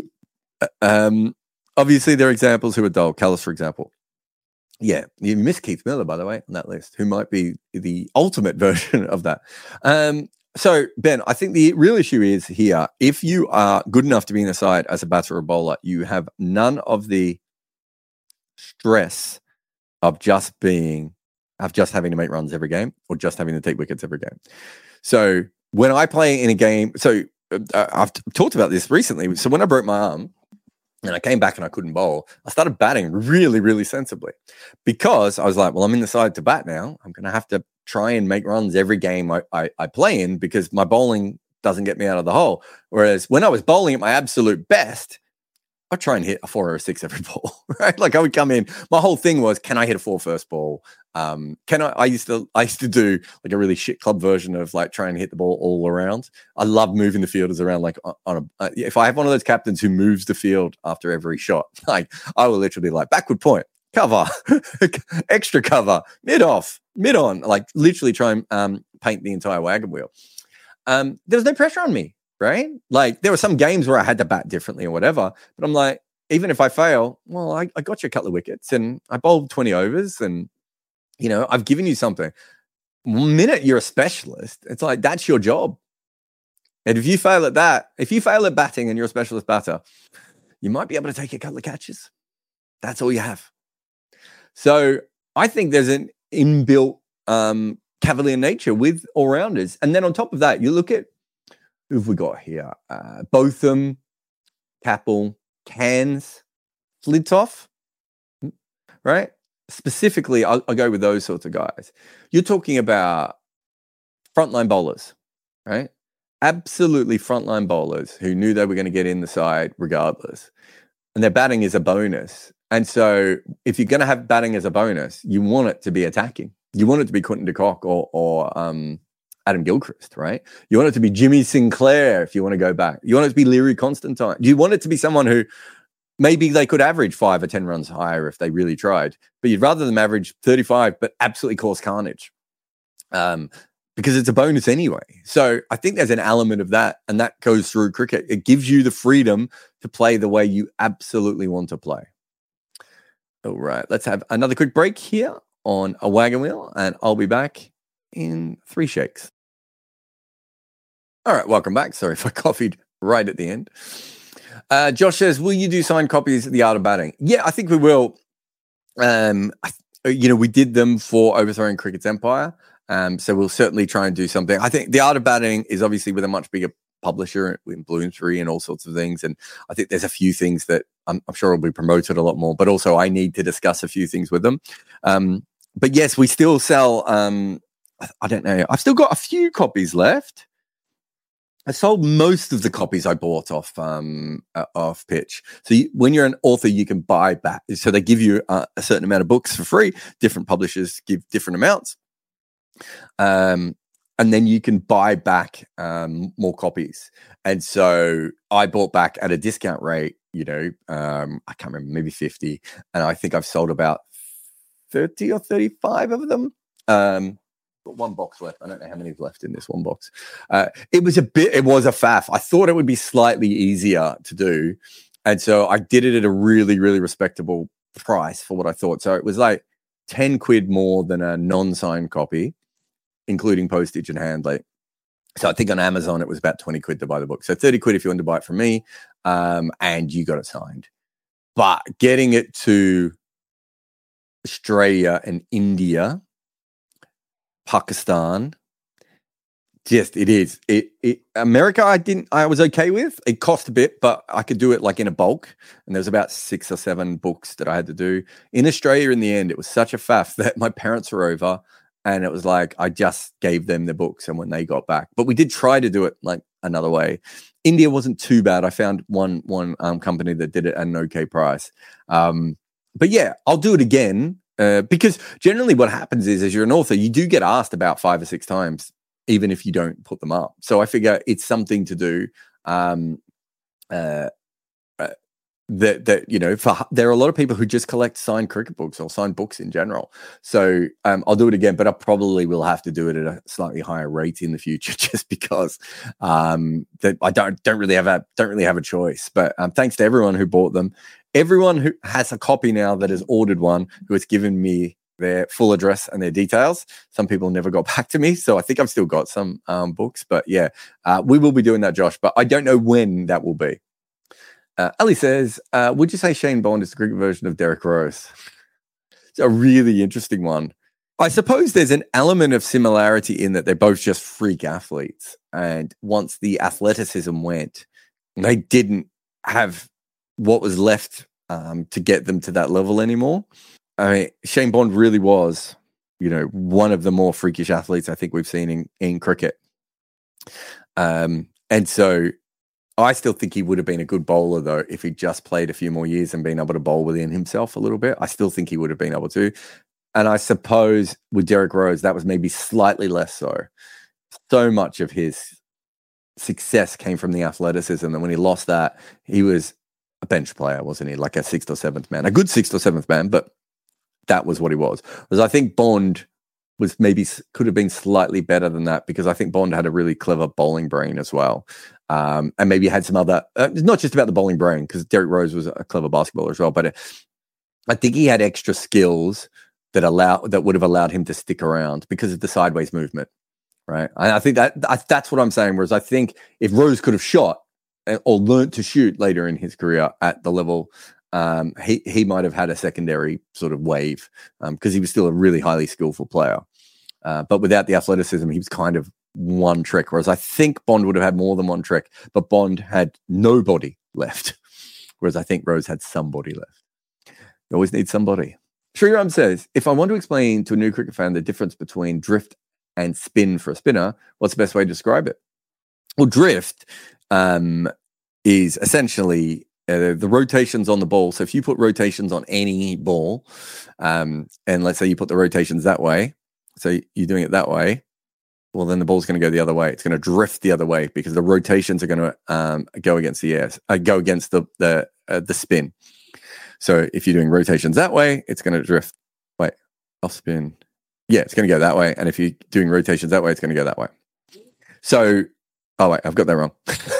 A: um, obviously, there are examples who are dull. Callis, for example. Yeah, you missed Keith Miller, by the way, on that list, who might be the ultimate version of that. Um, So, Ben, I think the real issue is here, if you are good enough to be in the side as a batter or bowler, you have none of the stress of just being, of just having to make runs every game or just having to take wickets every game. So when I play in a game, so uh, I've t- talked about this recently. So when I broke my arm and I came back and I couldn't bowl, I started batting really, really sensibly because I was like, well, I'm in the side to bat now. I'm going to have to try and make runs every game I, I, I play in because my bowling doesn't get me out of the hole. Whereas when I was bowling at my absolute best, I try and hit a four or a six every ball, right? Like I would come in. My whole thing was, can I hit a four first ball? Um, can I? I used to, I used to do like a really shit club version of like trying to hit the ball all around. I love moving the fielders around. Like on a, uh, if I have one of those captains who moves the field after every shot, like I will literally like backward point, cover, extra cover, mid off, mid on, like literally try and um, paint the entire wagon wheel. Um, there was no pressure on me. Right? Like there were some games where I had to bat differently or whatever, but I'm like, even if I fail, well, I, I got you a couple of wickets and I bowled twenty overs and, you know, I've given you something. The minute you're a specialist, it's like, that's your job. And if you fail at that, if you fail at batting and you're a specialist batter, you might be able to take a couple of catches. That's all you have. So I think there's an inbuilt um, cavalier nature with all-rounders. And then on top of that, you look at, who have we got here? Uh, Botham, Capel, Cairns, Flintoff, right? Specifically, I'll, I'll go with those sorts of guys. You're talking about frontline bowlers, right? Absolutely frontline bowlers who knew they were going to get in the side regardless. And their batting is a bonus. And so if you're going to have batting as a bonus, you want it to be attacking. You want it to be Quinton de Kock or, or um, Adam Gilchrist, right? You want it to be Jimmy Sinclair if you want to go back. You want it to be Leary Constantine. You want it to be someone who maybe they could average five or ten runs higher if they really tried, but you'd rather them average thirty-five but absolutely cause carnage um, because it's a bonus anyway. So I think there's an element of that, and that goes through cricket. It gives you the freedom to play the way you absolutely want to play. All right, let's have another quick break here on A Wagon Wheel, and I'll be back in three shakes. All right, welcome back. Sorry if I coughed right at the end. Uh, Josh says, will you do signed copies of The Art of Batting? Yeah, I think we will. Um, I, you know, we did them for Overthrowing Cricket's Empire. Um, so we'll certainly try and do something. I think The Art of Batting is obviously with a much bigger publisher in Bloomsbury and all sorts of things. And I think there's a few things that I'm, I'm sure will be promoted a lot more, but also I need to discuss a few things with them. Um, but yes, we still sell, um, I, I don't know. I've still got a few copies left. I sold most of the copies I bought off um, uh, off Pitch. So you, when you're an author, you can buy back. So they give you uh, a certain amount of books for free. Different publishers give different amounts. Um, and then you can buy back um, more copies. And so I bought back at a discount rate, you know, um, I can't remember, maybe fifty. And I think I've sold about thirty or thirty-five of them. Um Got one box left. I don't know how many's left in this one box. Uh, it was a bit, it was a faff. I thought it would be slightly easier to do. And so I did it at a really, really respectable price for what I thought. So it was like ten quid more than a non-signed copy, including postage and handling. So I think on Amazon, it was about twenty quid to buy the book. So thirty quid if you want to buy it from me, um, and you got it signed. But getting it to Australia and India, Pakistan, just it is it, it America I didn't I was okay with. It cost a bit, but I could do it like in a bulk, and there was about six or seven books that I had to do. In Australia, in the end, it was such a faff that my parents were over And it was like, I just gave them the books and when they got back. But we did try to do it like another way. India wasn't too bad. I found one one um, company that did it at an okay price. Um, but yeah, I'll do it again uh, because generally what happens is as you're an author, you do get asked about five or six times, even if you don't put them up. So I figure it's something to do. Um, uh, uh, that that you know, for there are a lot of people who just collect signed cricket books or signed books in general. So um, I'll do it again, but I probably will have to do it at a slightly higher rate in the future, just because um, that I don't don't really have a don't really have a choice. But um, thanks to everyone who bought them, everyone who has a copy now that has ordered one, who has given me their full address and their details. Some people never got back to me, so I think I've still got some um, books. But yeah, uh, we will be doing that, Josh. But I don't know when that will be. Uh, Ali says, uh, would you say Shane Bond is the Greek version of Derek Rose? It's a really interesting one. I suppose there's an element of similarity in that they're both just freak athletes. And once the athleticism went, they didn't have what was left um, to get them to that level anymore. I mean, Shane Bond really was, you know, one of the more freakish athletes I think we've seen in, in cricket. Um, and so I still think he would have been a good bowler, though, if he just played a few more years and been able to bowl within himself a little bit. I still think he would have been able to. And I suppose with Derek Rose, that was maybe slightly less so. So much of his success came from the athleticism that when he lost that, he was a bench player, wasn't he? Like a sixth or seventh man, a good sixth or seventh man, but that was what he was. Whereas I think Bond was maybe could have been slightly better than that, because I think Bond had a really clever bowling brain as well. Um, and maybe had some other, uh, not just about the bowling brain, because Derek Rose was a clever basketballer as well, but uh, I think he had extra skills that allow that would have allowed him to stick around because of the sideways movement, right? And I think that I, that's what I'm saying. Whereas I think if Rose could have shot or learned to shoot later in his career at the level, um, he he might have had a secondary sort of wave because um, he was still a really highly skillful player. Uh, but without the athleticism, he was kind of one trick. Whereas I think Bond would have had more than one trick, but Bond had nobody left. Whereas I think Rose had somebody left. You always need somebody. Sriram says, if I want to explain to a new cricket fan the difference between drift and spin for a spinner, what's the best way to describe it? Well, drift um, is essentially uh, the rotations on the ball. So if you put rotations on any ball, um, and let's say you put the rotations that way, so you're doing it that way, well, then the ball's going to go the other way. It's going to drift the other way because the rotations are going to um, go against the air, uh, go against the the uh, the spin. So if you're doing rotations that way, it's going to drift. Wait, off spin. Yeah, it's going to go that way. And if you're doing rotations that way, it's going to go that way. So, oh wait, I've got that wrong.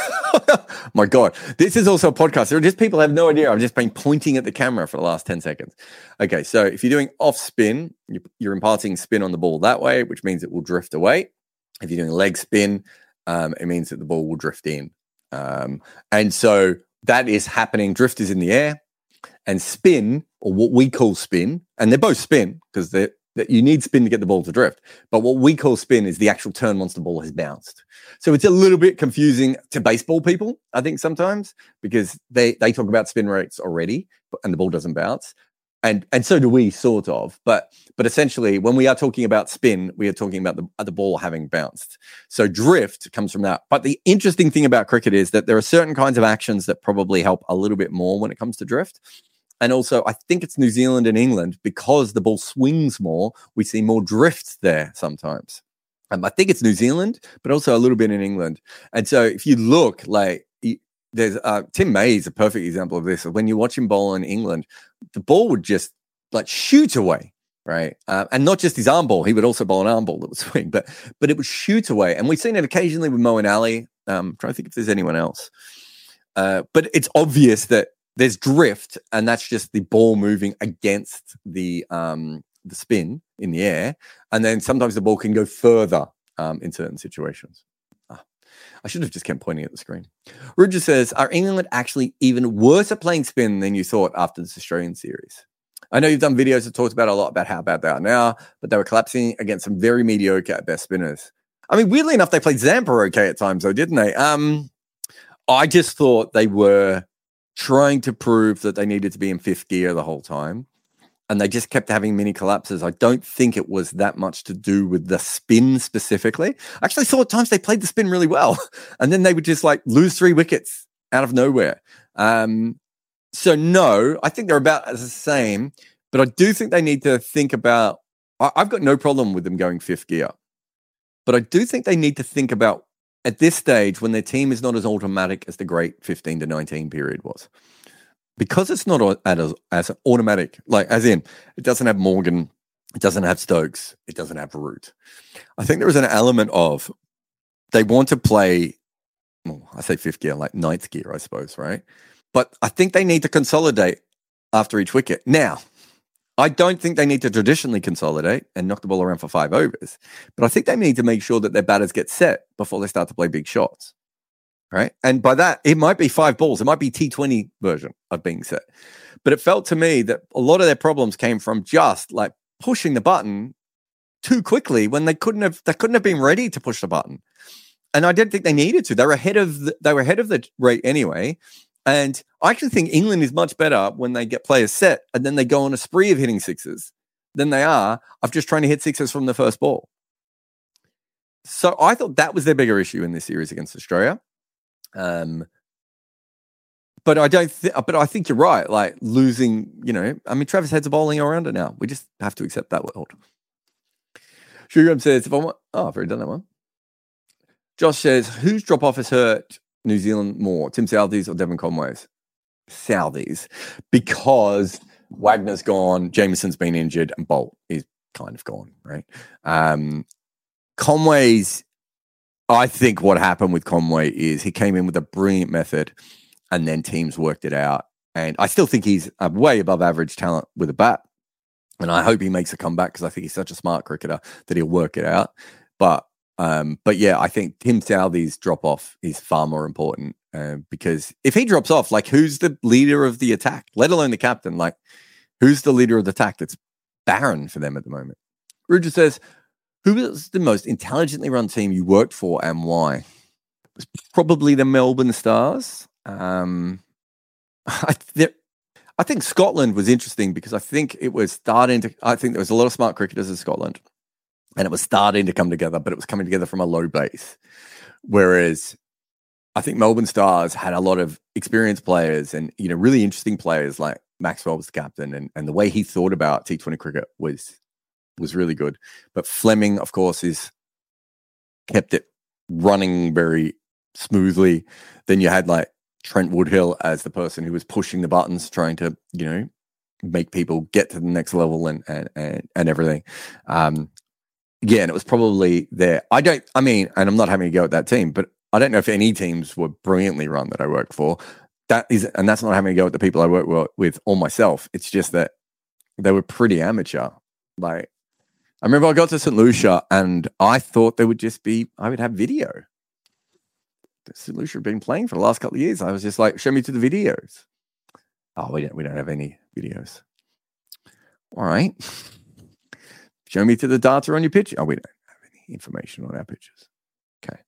A: My God, this is also a podcast. There are just people have no idea. I've just been pointing at the camera for the last ten seconds. Okay, so if you're doing off spin, you're imparting spin on the ball that way, which means it will drift away. If you're doing leg spin, um, it means that the ball will drift in. Um, and so that is happening. Drift is in the air. And spin, or what we call spin, and they're both spin because they that you need spin to get the ball to drift. But what we call spin is the actual turn once the ball has bounced. So it's a little bit confusing to baseball people, I think, sometimes, because they, they talk about spin rates already, and the ball doesn't bounce. And and so do we, sort of. But but essentially, when we are talking about spin, we are talking about the, the ball having bounced. So drift comes from that. But the interesting thing about cricket is that there are certain kinds of actions that probably help a little bit more when it comes to drift. And also, I think it's New Zealand and England, because the ball swings more, we see more drift there sometimes. Um, I think it's New Zealand, but also a little bit in England. And so if you look, like, there's uh, Tim May is a perfect example of this. When you watch him bowl in England, the ball would just like shoot away, right? Uh, and not just his arm ball. He would also bowl an arm ball that would swing, but but it would shoot away. And we've seen it occasionally with Moeen Ali. Um, I'm trying to think if there's anyone else. Uh, but it's obvious that there's drift, and that's just the ball moving against the um, the spin in the air. And then sometimes the ball can go further um, in certain situations. Ah, I should have just kept pointing at the screen. Roger says, are England actually even worse at playing spin than you thought after this Australian series? I know you've done videos that talked about a lot about how bad they are now, but they were collapsing against some very mediocre at best spinners. I mean, weirdly enough, they played Zampa okay at times, though, didn't they? Um, I just thought they were trying to prove that they needed to be in fifth gear the whole time. and they just kept having mini collapses. I don't think it was that much to do with the spin specifically. I actually saw at times they played the spin really well, and then they would just like lose three wickets out of nowhere. Um, so no, I think they're about as the same, but I do think they need to think about, I, I've got no problem with them going fifth gear, but I do think they need to think about at this stage when their team is not as automatic as the great fifteen to nineteen period was. Because it's not as, as automatic, like as in, it doesn't have Morgan, it doesn't have Stokes, it doesn't have Root. I think there is an element of they want to play, well, I say fifth gear, like ninth gear, I suppose, right? But I think they need to consolidate after each wicket. Now, I don't think they need to traditionally consolidate and knock the ball around for five overs, but I think they need to make sure that their batters get set before they start to play big shots. Right. And by that, it might be five balls. It might be T twenty version of being set. But it felt to me that a lot of their problems came from just like pushing the button too quickly when they couldn't have they couldn't have been ready to push the button. And I didn't think they needed to. They were ahead of the, they were ahead of the rate anyway. And I actually think England is much better when they get players set and then they go on a spree of hitting sixes than they are of just trying to hit sixes from the first ball. So I thought that was their bigger issue in this series against Australia. Um, but I don't think, but I think you're right. Like losing, you know, I mean, Travis Head's a bowling all-rounder now. We just have to accept that world. Sugarham says, if I want, oh, I've already done that one. Josh says, whose drop-off has hurt New Zealand more, Tim Southee's or Devon Conway's? Southee's, because Wagner's gone, Jameson's been injured, and Bolt is kind of gone, right? Um, Conway's, I think what happened with Conway is he came in with a brilliant method and then teams worked it out. And I still think he's a way above average talent with a bat. And I hope he makes a comeback because I think he's such a smart cricketer that he'll work it out. But um, but yeah, I think Tim Southee's drop off is far more important uh, because if he drops off, like who's the leader of the attack, let alone the captain? Like who's the leader of the attack? That's barren for them at the moment. Ruger says, who was the most intelligently run team you worked for and why? It was probably the Melbourne Stars. Um, I, I think Scotland was interesting because I think it was starting to, I think there was a lot of smart cricketers in Scotland and it was starting to come together, but it was coming together from a low base. Whereas I think Melbourne Stars had a lot of experienced players and, you know, really interesting players like Maxwell was the captain and, and the way he thought about T twenty cricket was was really good. But Fleming, of course, is kept it running very smoothly. Then you had like Trent Woodhill as the person who was pushing the buttons, trying to, you know, make people get to the next level and and and, and everything. Um, yeah, and it was probably there. I don't, I mean, and I'm not having a go at that team, but I don't know if any teams were brilliantly run that I worked for. That is, and that's not having a go at the people I work with or myself. It's just that they were pretty amateur. Like, I remember I got to Saint Lucia and I thought there would just be, I would have video. Saint Lucia had been playing for the last couple of years. I was just like, show me to the videos. Oh, we don't, we don't have any videos. All right. Show me to the data on your picture. Oh, we don't have any information on our pictures. Okay.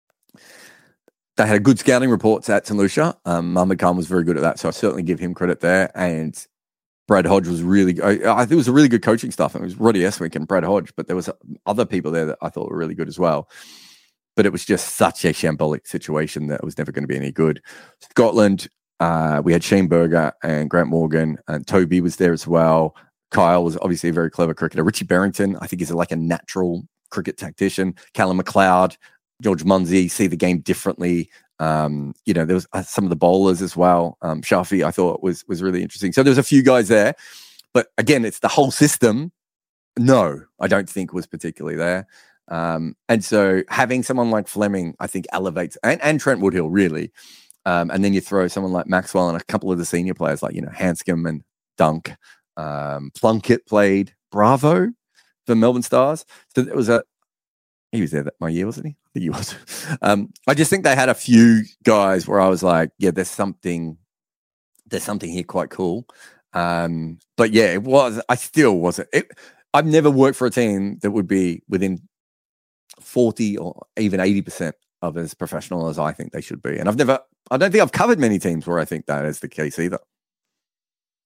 A: They had good scouting reports at Saint Lucia. Um, Mohammed Khan was very good at that, so I certainly give him credit there. And Brad Hodge was really, I, I think it was a really good coaching staff. It was Roddy Eswick and Brad Hodge, but there was other people there that I thought were really good as well. But it was just such a shambolic situation that it was never going to be any good. Scotland, uh, we had Shane Berger and Grant Morgan, and Toby was there as well. Kyle was obviously a very clever cricketer. Richie Berrington, I think, is like a natural cricket tactician. Callum McLeod, George Munsey see the game differently. Um, you know, there was uh, some of the bowlers as well. Um, Shafi, I thought was was really interesting. So there was a few guys there, but again, it's the whole system. No, I don't think was particularly there. Um, and so having someone like Fleming, I think elevates and, and Trent Woodhill really. Um, and then you throw someone like Maxwell and a couple of the senior players like, you know, Hanscom and Dunk, um, Plunkett played Bravo for Melbourne Stars. So it was a, he was there that my year, wasn't he? I think he was. Um, I just think they had a few guys where I was like, yeah, there's something, there's something here quite cool. Um, but yeah, it was, I still wasn't, it, I've never worked for a team that would be within forty or even eighty percent of as professional as I think they should be. And I've never, I don't think I've covered many teams where I think that is the case either.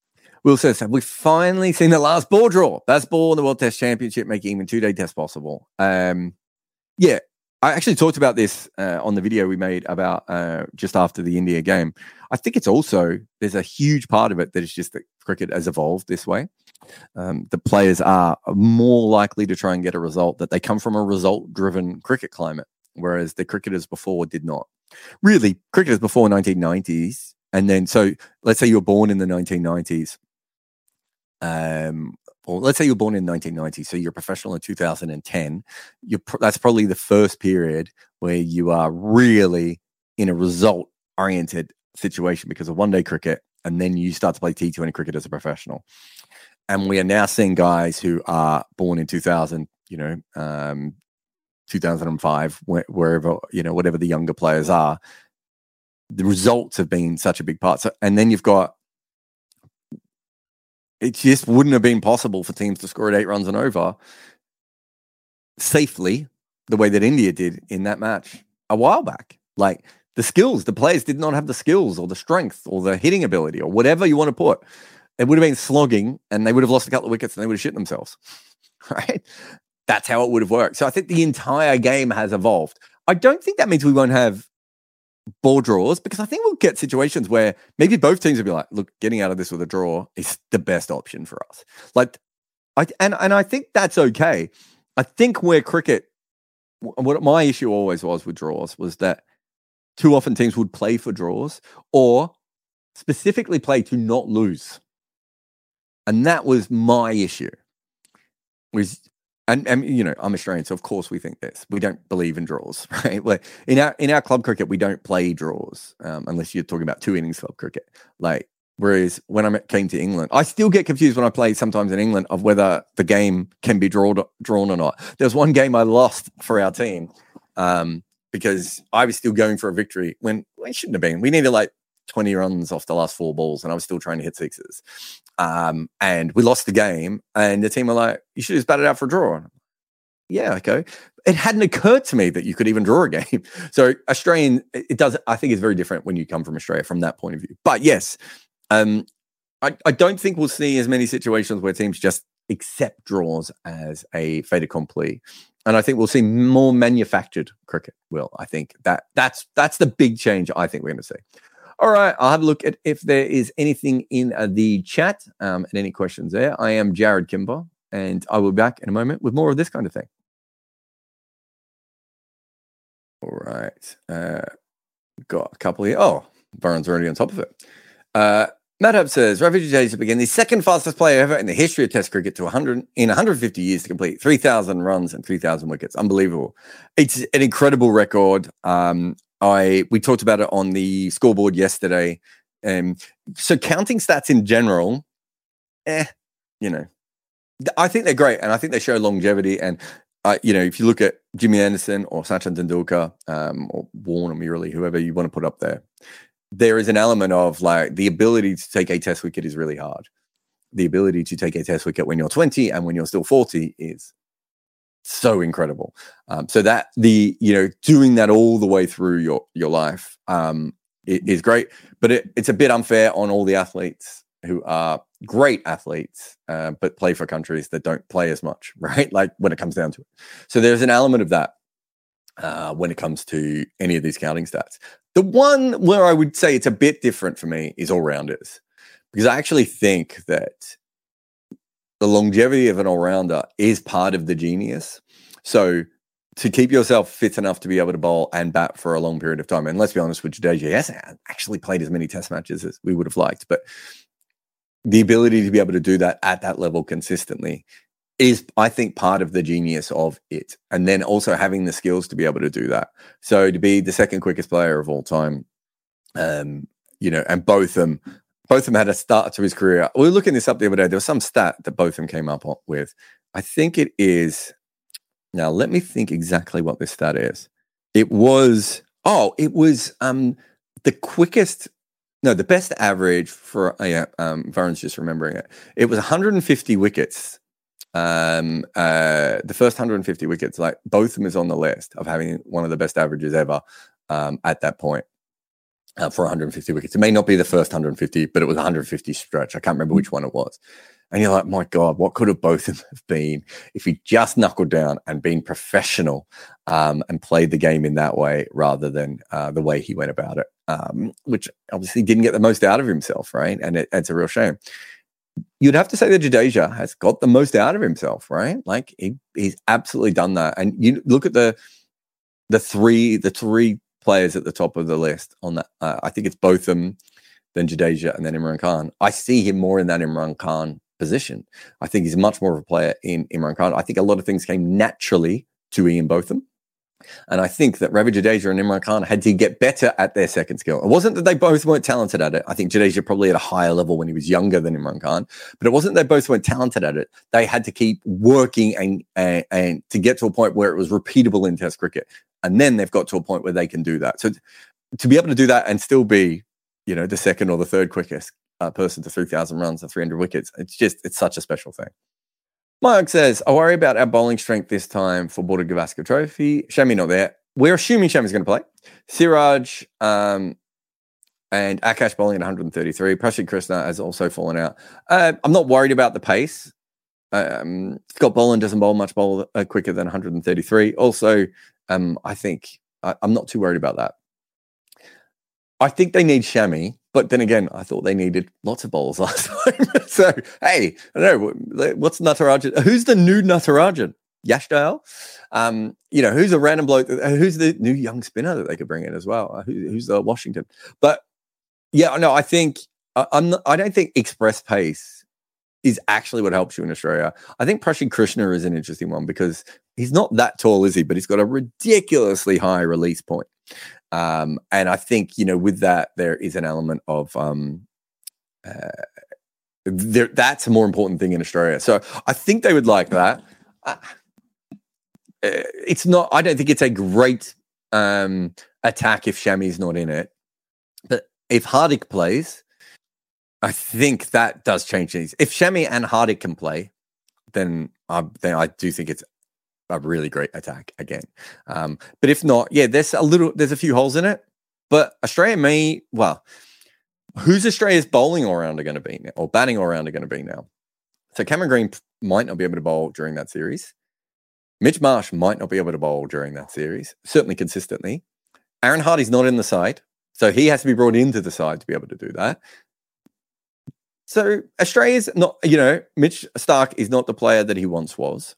A: Will says, have we finally seen the last ball draw? Best ball in the World Test Championship, making even two-day test possible. Um, yeah, I actually talked about this uh, on the video we made about uh, just after the India game. I think it's also, there's a huge part of it that is just that cricket has evolved this way. Um, the players are more likely to try and get a result, that they come from a result-driven cricket climate, whereas the cricketers before did not. Really, cricketers before nineteen nineties, and then, so let's say you were born in the nineteen nineties, um, or let's say you were born in nineteen ninety, so you're a professional in two thousand ten, you're pr- that's probably the first period where you are really in a result-oriented situation because of one-day cricket, and then you start to play T twenty cricket as a professional. And we are now seeing guys who are born in two thousand, you know, um, two thousand five, wh- wherever, you know, whatever the younger players are. The results have been such a big part. So, and then you've got, it just wouldn't have been possible for teams to score at eight runs and over safely the way that India did in that match a while back. Like the skills, the players did not have the skills or the strength or the hitting ability or whatever you want to put. It would have been slogging and they would have lost a couple of wickets and they would have shit themselves, right? That's how it would have worked. So I think the entire game has evolved. I don't think that means we won't have ball draws, because I think we'll get situations where maybe both teams will be like, look, getting out of this with a draw is the best option for us. Like, I and, and I think that's okay. I think where cricket, what my issue always was with draws was that too often teams would play for draws or specifically play to not lose. And that was my issue. Was and, and you know, I'm Australian, so of course we think this. We don't believe in draws, right? Like in our in our club cricket, we don't play draws um, unless you're talking about two innings club cricket. Like whereas when I came to England, I still get confused when I play sometimes in England of whether the game can be drawn drawn or not. There was one game I lost for our team um, because I was still going for a victory when it shouldn't have been. We needed like twenty runs off the last four balls, and I was still trying to hit sixes. Um, and we lost the game, and the team were like, you should just bat it out for a draw. And yeah, okay. It hadn't occurred to me that you could even draw a game. So Australian, it does, I think it's very different when you come from Australia from that point of view. But yes, um, I, I don't think we'll see as many situations where teams just accept draws as a fait accompli. And I think we'll see more manufactured cricket, Will. I think that that's that's the big change I think we're going to see. All right, I'll have a look at if there is anything in uh, the chat um, and any questions there. I am Jared Kimber, and I will be back in a moment with more of this kind of thing. All right. Uh, got a couple here. Oh, Burns already on top of it. Uh, Matt Hub says, Ravi Jadeja began the second fastest player ever in the history of Test cricket to one hundred in one hundred fifty years to complete three thousand runs and three thousand wickets. Unbelievable. It's an incredible record. Um, I we talked about it on the scoreboard yesterday. Um, so counting stats in general, eh, you know, I think they're great, and I think they show longevity. And uh, you know, if you look at Jimmy Anderson or Sachin Tendulkar um, or Warne or Murali, whoever you want to put up there, there is an element of like the ability to take a test wicket is really hard. The ability to take a test wicket when you're twenty and when you're still forty is so incredible. Um, so that the, you know, doing that all the way through your, your life um, it, is great, but it, it's a bit unfair on all the athletes who are great athletes, uh, but play for countries that don't play as much, right? Like when it comes down to it. So there's an element of that uh, when it comes to any of these counting stats. The one where I would say it's a bit different for me is all-rounders, because I actually think that the longevity of an all-rounder is part of the genius. So to keep yourself fit enough to be able to bowl and bat for a long period of time, and let's be honest with Jadeja, he hasn't actually played as many test matches as we would have liked, but the ability to be able to do that at that level consistently is, I think, part of the genius of it. And then also having the skills to be able to do that. So to be the second quickest player of all time, um, you know, and both of them, both of them had a start to his career. We were looking this up the other day. There was some stat that both of them came up with. I think it is, now let me think exactly what this stat is. It was, oh, it was um, the quickest, no, the best average for, oh yeah, um, Varun's just remembering it. It was one hundred fifty wickets. Um, uh, the first one hundred fifty wickets, like both of them is on the list of having one of the best averages ever um, at that point. uh, for one hundred fifty wickets. It may not be the first one hundred fifty, but it was one hundred fifty stretch. I can't remember which one it was. And you're like, my God, what could have both of them have been if he just knuckled down and been professional um, and played the game in that way rather than uh, the way he went about it, um, which obviously didn't get the most out of himself, right? And it, it's a real shame. You'd have to say that Jadeja has got the most out of himself, right? Like he, he's absolutely done that. And you look at the the three the three players at the top of the list on that. Uh, I think it's both them, then Jadeja, and then Imran Khan. I see him more in that Imran Khan position. I think he's much more of a player in Imran Khan. I think a lot of things came naturally to Ian Botham. And I think that Ravi Jadeja and Imran Khan had to get better at their second skill. It wasn't that they both weren't talented at it. I think Jadeja probably at a higher level when he was younger than Imran Khan, but it wasn't they both weren't talented at it. They had to keep working and, and, and to get to a point where it was repeatable in Test cricket. And then they've got to a point where they can do that. So to be able to do that and still be, you know, the second or the third quickest uh, person to three thousand runs and three hundred wickets, it's just, it's such a special thing. Mike says, I worry about our bowling strength this time for Border Gavaskar Trophy. Shami not there. We're assuming Shami's going to play. Siraj um, and Akash bowling at one hundred thirty-three. Prasidh Krishna has also fallen out. Uh, I'm not worried about the pace. Um, Scott Boland doesn't bowl much bowl uh, quicker than one hundred thirty-three. Also, um, I think I, I'm not too worried about that. I think they need Shami, but then again, I thought they needed lots of bowls last time. So, hey, I don't know. What's Natarajan? Who's the new Natarajan? Yash Dayal? Um, you know, who's a random bloke? Who's the new young spinner that they could bring in as well? Who, who's the Washington? But yeah, no, I think I, I'm. Not, I don't think express pace is actually what helps you in Australia. I think Prasidh Krishna is an interesting one because he's not that tall, is he? But he's got a ridiculously high release point. Um, and I think, you know, with that, there is an element of um, uh, there, that's a more important thing in Australia. So I think they would like that. Uh, it's not, I don't think it's a great um, attack if Shami's not in it. But if Hardik plays, I think that does change things. If Shami and Hardik can play, then I, then I do think it's a really great attack again. Um, but if not, yeah, there's a little, there's a few holes in it. But Australia may, well, who's Australia's bowling all-rounder going to be now, or batting all-rounder going to be now? So Cameron Green might not be able to bowl during that series. Mitch Marsh might not be able to bowl during that series, certainly consistently. Aaron Hardy's not in the side, so he has to be brought into the side to be able to do that. So Australia's not, you know, Mitch Starc is not the player that he once was.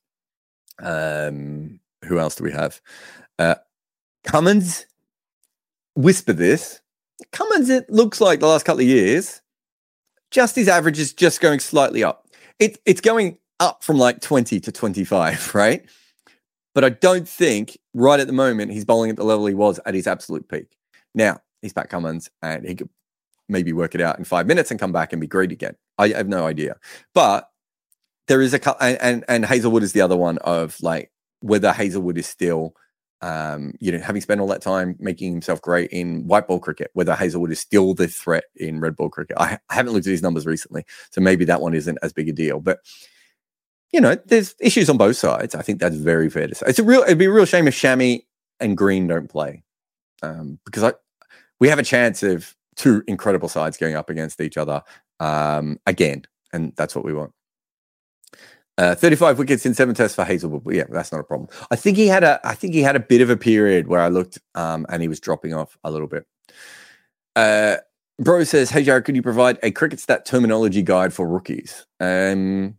A: Um, who else do we have? Uh, Cummins, whisper this. Cummins, it looks like the last couple of years, just his average is just going slightly up. It, it's going up from like twenty to twenty-five, right? But I don't think right at the moment he's bowling at the level he was at his absolute peak. Now, he's Pat Cummins and he could maybe work it out in five minutes and come back and be great again. I have no idea. But there is a, and, and, and Hazelwood is the other one of like whether Hazelwood is still, um, you know, having spent all that time making himself great in white ball cricket, whether Hazelwood is still the threat in red ball cricket. I, I haven't looked at his numbers recently, so maybe that one isn't as big a deal. But, you know, there's issues on both sides. I think that's very fair to say. It's a real, it'd be a real shame if Shami and Green don't play um, because I, we have a chance of two incredible sides going up against each other um, again, and that's what we want. Uh, thirty-five wickets in seven tests for Hazelwood. But yeah, that's not a problem. I think he had a. I think he had a bit of a period where I looked, um, and he was dropping off a little bit. Uh, Bro says, "Hey Jared, could you provide a cricket stat terminology guide for rookies?" Um,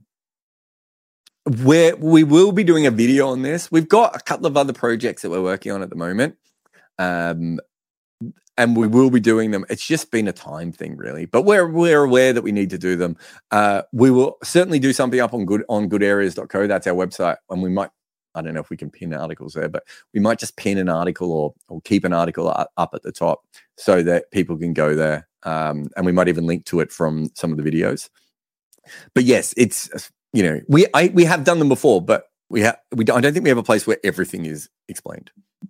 A: where we will be doing a video on this. We've got a couple of other projects that we're working on at the moment. Um, And we will be doing them. It's just been a time thing, really. But we're we're aware that we need to do them. Uh, we will certainly do something up on good on good areas dot co. That's our website. And we might, I don't know if we can pin articles there, but we might just pin an article or or keep an article up at the top so that people can go there. Um, and we might even link to it from some of the videos. But yes, it's, you know, we I, we have done them before, but we have we don't, I don't think we have a place where everything is explained.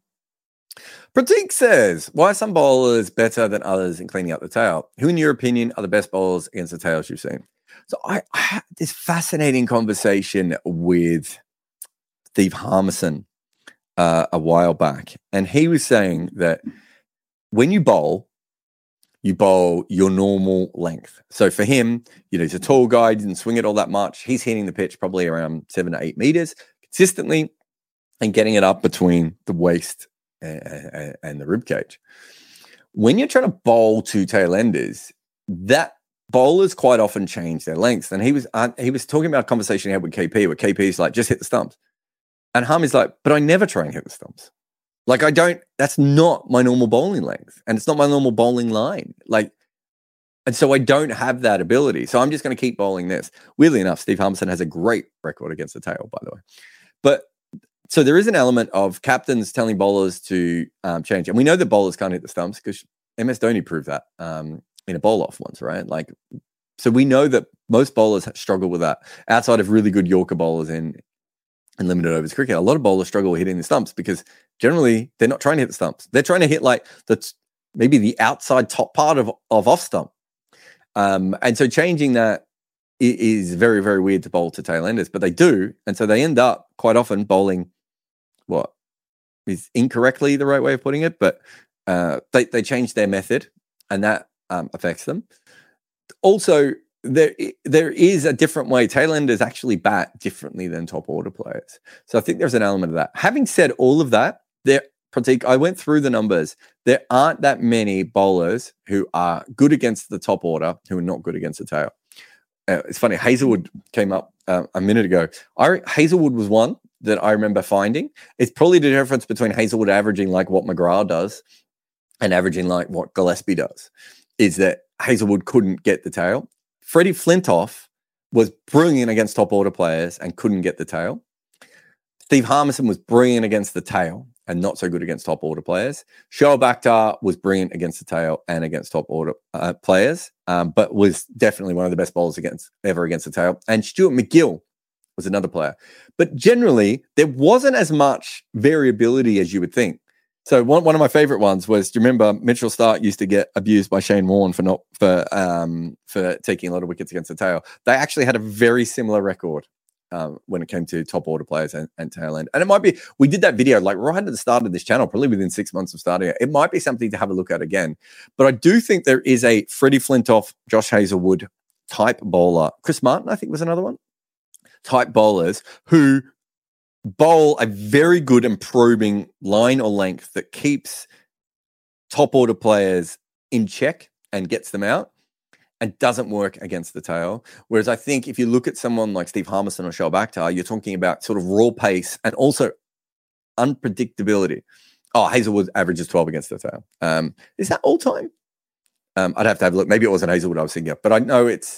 A: Pratik says, why are some bowlers better than others in cleaning up the tail? Who, in your opinion, are the best bowlers against the tails you've seen? So I, I had this fascinating conversation with Steve Harmison uh, a while back. And he was saying that when you bowl, you bowl your normal length. So for him, you know, he's a tall guy, didn't swing it all that much. He's hitting the pitch probably around seven to eight meters consistently and getting it up between the waist and, and the rib cage. When you're trying to bowl to tail enders, that bowlers quite often change their lengths. And he was uh, he was talking about a conversation he had with K P, where K P's like, just hit the stumps. And Harmy's like, but I never try and hit the stumps. Like, I don't, that's not my normal bowling length. And it's not my normal bowling line. Like, and so I don't have that ability. So I'm just going to keep bowling this. Weirdly enough, Steve Harmison has a great record against the tail, by the way. But so there is an element of captains telling bowlers to um, change. And we know that bowlers can't hit the stumps because M S Dhoni proved that um, in a bowl off once, right? Like, so we know that most bowlers struggle with that outside of really good Yorker bowlers in, in limited overs cricket. A lot of bowlers struggle with hitting the stumps because generally they're not trying to hit the stumps. They're trying to hit like the maybe the outside top part of, of off stump. Um, and so changing that is very, very weird to bowl to tail enders, but they do. And so they end up quite often bowling what is incorrectly the right way of putting it, but uh, they, they change their method and that um, affects them. Also, there there is a different way. Tail enders actually bat differently than top order players. So I think there's an element of that. Having said all of that, there, Pratik, I went through the numbers. There aren't that many bowlers who are good against the top order who are not good against the tail. Uh, it's funny, Hazelwood came up uh, a minute ago. I, Hazelwood was one that I remember finding. It's probably the difference between Hazelwood averaging like what McGrath does and averaging like what Gillespie does, is that Hazelwood couldn't get the tail. Freddie Flintoff was brilliant against top order players and couldn't get the tail. Steve Harmison was brilliant against the tail and not so good against top order players. Shoaib Akhtar was brilliant against the tail and against top order uh, players, um, but was definitely one of the best bowlers against ever against the tail. And Stuart McGill was another player. But generally, there wasn't as much variability as you would think. So one, one of my favorite ones was, do you remember Mitchell Starc used to get abused by Shane Warne for not for um, for taking a lot of wickets against the tail? They actually had a very similar record um, when it came to top order players and, and tail end. And it might be, we did that video like right at the start of this channel, probably within six months of starting it. It might be something to have a look at again. But I do think there is a Freddie Flintoff, Josh Hazlewood type bowler. Chris Martin, I think, was another one. Type bowlers who bowl a very good and probing line or length that keeps top order players in check and gets them out and doesn't work against the tail. Whereas I think if you look at someone like Steve Harmison or Shoaib Akhtar, you're talking about sort of raw pace and also unpredictability. Oh, Hazelwood averages twelve against the tail. Um, is that all time? Um, I'd have to have a look. Maybe it wasn't Hazelwood I was thinking of, but I know it's,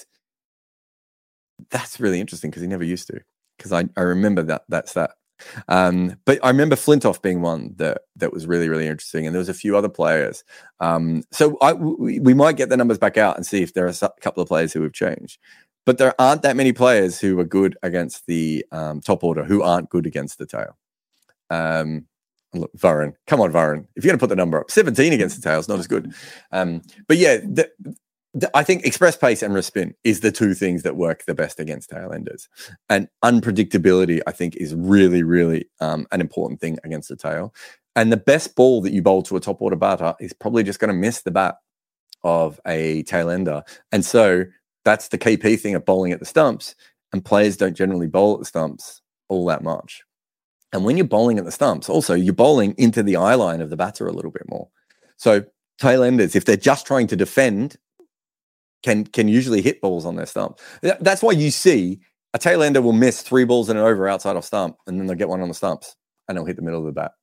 A: that's really interesting because he never used to. Because I, I remember that that stat. Um, but I remember Flintoff being one that that was really, really interesting. And there was a few other players. Um, so I, we, we might get the numbers back out and see if there are a couple of players who have changed. But there aren't that many players who are good against the um, top order who aren't good against the tail. Um, look, Varun, come on, Varun. If you're going to put the number up, seventeen against the tail is not as good. Um, but yeah, the, I think express pace and wrist spin is the two things that work the best against tail enders. And unpredictability, I think, is really, really um, an important thing against the tail. And the best ball that you bowl to a top order batter is probably just going to miss the bat of a tail ender. And so that's the K P thing of bowling at the stumps. And players don't generally bowl at the stumps all that much. And when you're bowling at the stumps, also, you're bowling into the eye line of the batter a little bit more. So tail enders, if they're just trying to defend, can can usually hit balls on their stump. That's why you see a tail ender will miss three balls in an over outside off stump, and then they'll get one on the stumps, and they'll hit the middle of the bat.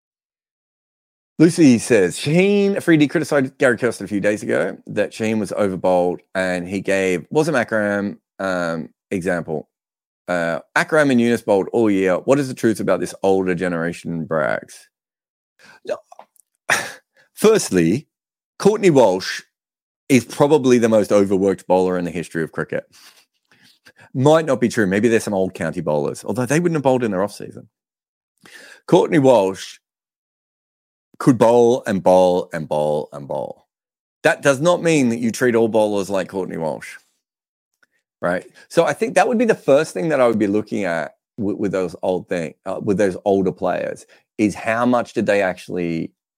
A: Lucy says, Shaheen Afridi criticized Gary Kirsten a few days ago that Shaheen was overbowled, and he gave, wasn't Akram um, example. Uh, Akram and Yunus bowled all year. What is the truth about this older generation brags? No. Firstly, Courtney Walsh is probably the most overworked bowler in the history of cricket. Might not be true. Maybe there's some old county bowlers, although they wouldn't have bowled in their off-season. Courtney Walsh could bowl and bowl and bowl and bowl. That does not mean that you treat all bowlers like Courtney Walsh, right? So I think that would be the first thing that I would be looking at with, with those old thing, uh, with those older players, is how much did they actually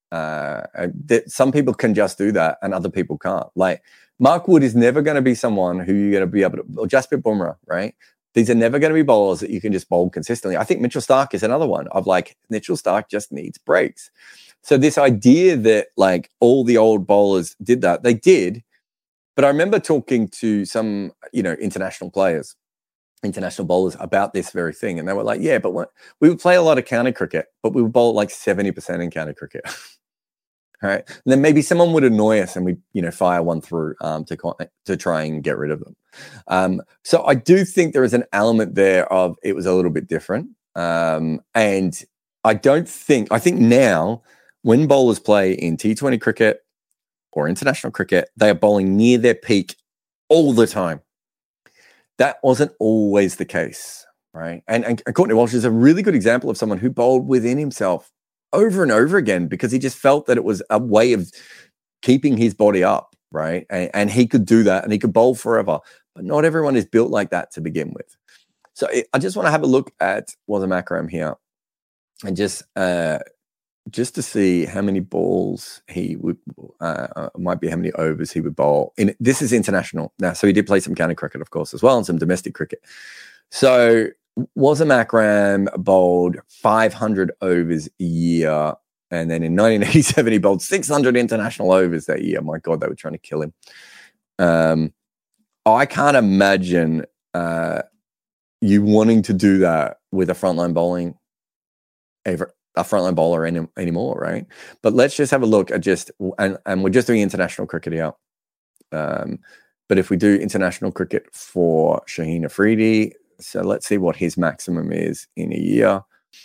A: Uh, that some people can just do that and other people can't. Like Mark Wood is never going to be someone who you're going to be able to, or Jasprit Bumrah, right? These are never going to be bowlers that you can just bowl consistently. I think Mitchell Starc is another one of like, Mitchell Starc just needs breaks. So this idea that like all the old bowlers did that, they did. But I remember talking to some, you know, international players, international bowlers about this very thing. And they were like, yeah, but what, we would play a lot of county cricket, but we would bowl like seventy percent in county cricket. Right. And then maybe someone would annoy us and we, you know, fire one through um, to to try and get rid of them. Um, so I do think there is an element there of it was a little bit different. Um, and I don't think, I think now when bowlers play in T twenty cricket or international cricket, they are bowling near their peak all the time. That wasn't always the case. Right. And, and, and Courtney Walsh is a really good example of someone who bowled within himself over and over again because he just felt that it was a way of keeping his body up, right? And, and he could do that and he could bowl forever. But not everyone is built like that to begin with. So it, I just want to have a look at Wasim Akram here and just uh, just to see how many balls he would, uh, might be how many overs he would bowl. In, this is international. Now, so he did play some county cricket, of course, as well, and some domestic cricket. So Wasim Akram bowled five hundred overs a year. And then in nineteen eighty-seven, he bowled six hundred international overs that year. My God, they were trying to kill him. Um, I can't imagine uh, you wanting to do that with a frontline bowling, ever, a frontline bowler any, anymore, right? But let's just have a look at just, and, and we're just doing international cricket here. Um, but if we do international cricket for Shaheen Afridi, so let's see what his maximum is in a year.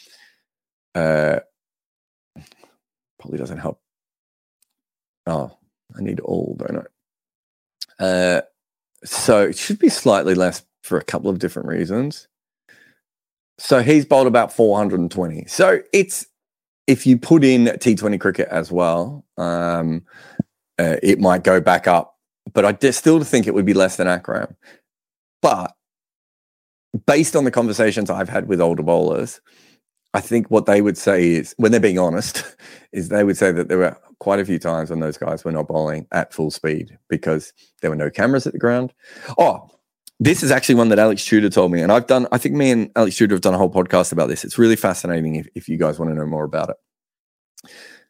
A: Uh, probably doesn't help. Oh, I need all, don't I? Uh, so it should be slightly less for a couple of different reasons. So he's bowled about four hundred twenty. So it's, if you put in T twenty cricket as well, um, uh, it might go back up. But I d- still think it would be less than Akram. But based on the conversations I've had with older bowlers, I think what they would say is, when they're being honest, is they would say that there were quite a few times when those guys were not bowling at full speed because there were no cameras at the ground. Oh, this is actually one that Alex Tudor told me. And I've done, I think me and Alex Tudor have done a whole podcast about this. It's really fascinating if, if you guys want to know more about it.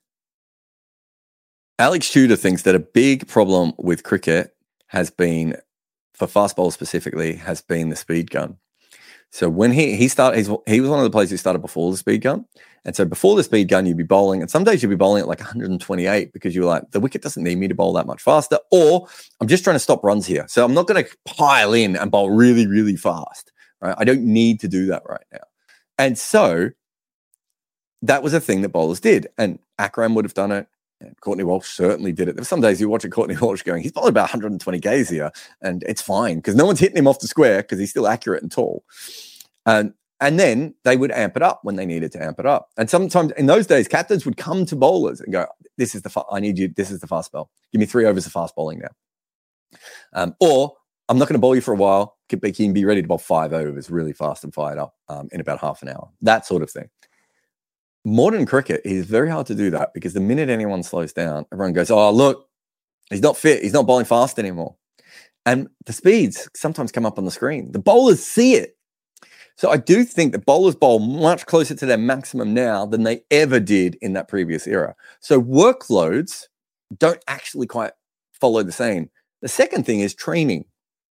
A: Alex Tudor thinks that a big problem with cricket has been, for fast bowlers specifically, has been the speed gun. So when he he started, he's, he was one of the players who started before the speed gun. And so before the speed gun, you'd be bowling, and some days you'd be bowling at like one hundred twenty-eight because you were like, the wicket doesn't need me to bowl that much faster, or I'm just trying to stop runs here. So I'm not going to pile in and bowl really, really fast. Right? I don't need to do that right now. And so that was a thing that bowlers did. And Akram would have done it. And Courtney Walsh certainly did it. There were some days you watch a Courtney Walsh going, he's bowling about one hundred twenty Ks here, and it's fine because no one's hitting him off the square because he's still accurate and tall. And and then they would amp it up when they needed to amp it up. And sometimes in those days, captains would come to bowlers and go, "This is the fa- I need you. This is the fast spell. Give me three overs of fast bowling now." Um, or I'm not going to bowl you for a while. You can be ready to bowl five overs really fast and fired up um, in about half an hour. That sort of thing. Modern cricket is very hard to do that because the minute anyone slows down, everyone goes, "Oh, look, he's not fit. He's not bowling fast anymore." And the speeds sometimes come up on the screen. The bowlers see it. So I do think that bowlers bowl much closer to their maximum now than they ever did in that previous era. So workloads don't actually quite follow the same. The second thing is training.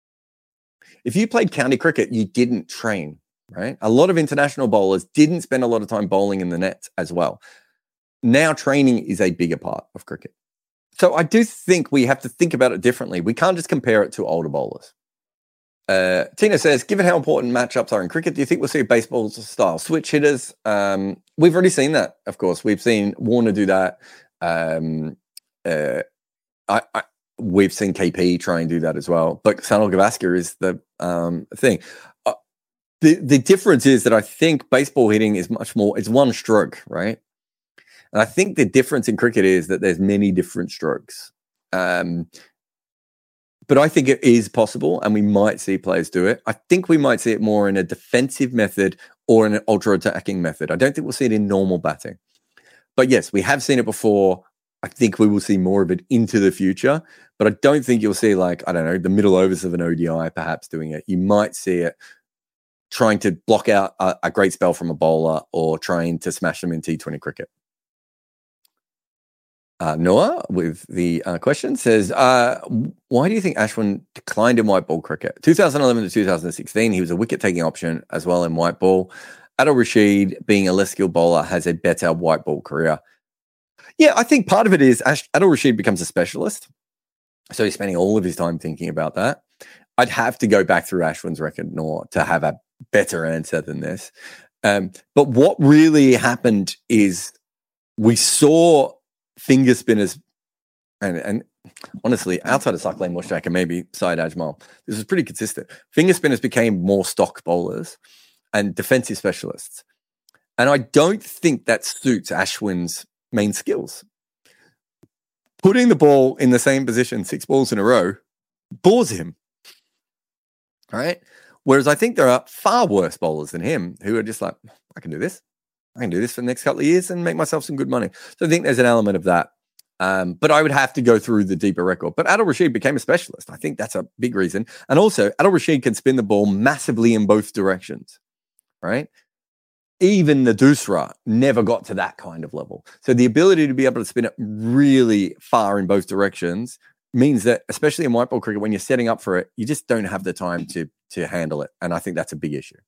A: If you played county cricket, you didn't train. Right? A lot of international bowlers didn't spend a lot of time bowling in the nets as well. Now training is a bigger part of cricket. So I do think we have to think about it differently. We can't just compare it to older bowlers. Uh, Tina says, given how important matchups are in cricket, do you think we'll see baseball style switch hitters? Um, we've already seen that, of course. We've seen Warner do that. Um, uh, I, I, we've seen K P try and do that as well. But Sanal Gavaskar is the um, thing. Uh, The the difference is that I think baseball hitting is much more, it's one stroke, right? And I think the difference in cricket is that there's many different strokes. Um, but I think it is possible and we might see players do it. I think we might see it more in a defensive method or in an ultra attacking method. I don't think we'll see it in normal batting. but yes, we have seen it before. I think we will see more of it into the future, but I don't think you'll see, like, I don't know, the middle overs of an O D I perhaps doing it. You might see it trying to block out a, a great spell from a bowler or trying to smash them in T twenty cricket. Uh, Noah, with the uh, question, says, uh, why do you think Ashwin declined in white ball cricket? twenty eleven to two thousand sixteen, he was a wicket-taking option as well in white ball. Adil Rashid, being a less skilled bowler, has a better white ball career. Yeah, I think part of it is Ash- Adil Rashid becomes a specialist. So he's spending all of his time thinking about that. I'd have to go back through Ashwin's record, Noah, to have a better answer than this. Um, but what really happened is we saw finger spinners, and, and honestly, outside of Saqlain Mushtaq and maybe Syed Ajmal, this was pretty consistent. Finger spinners became more stock bowlers and defensive specialists. And I don't think that suits Ashwin's main skills. Putting the ball in the same position six balls in a row bores him, right? Whereas I think there are far worse bowlers than him who are just like, I can do this. I can do this for the next couple of years and make myself some good money. So I think there's an element of that. Um, but I would have to go through the deeper record. But Adil Rashid became a specialist. I think that's a big reason. And also, Adil Rashid can spin the ball massively in both directions, right? Even the Dusra never got to that kind of level. So the ability to be able to spin it really far in both directions means that, especially in white ball cricket, when you're setting up for it, you just don't have the time to, to handle it. And I think that's a big issue.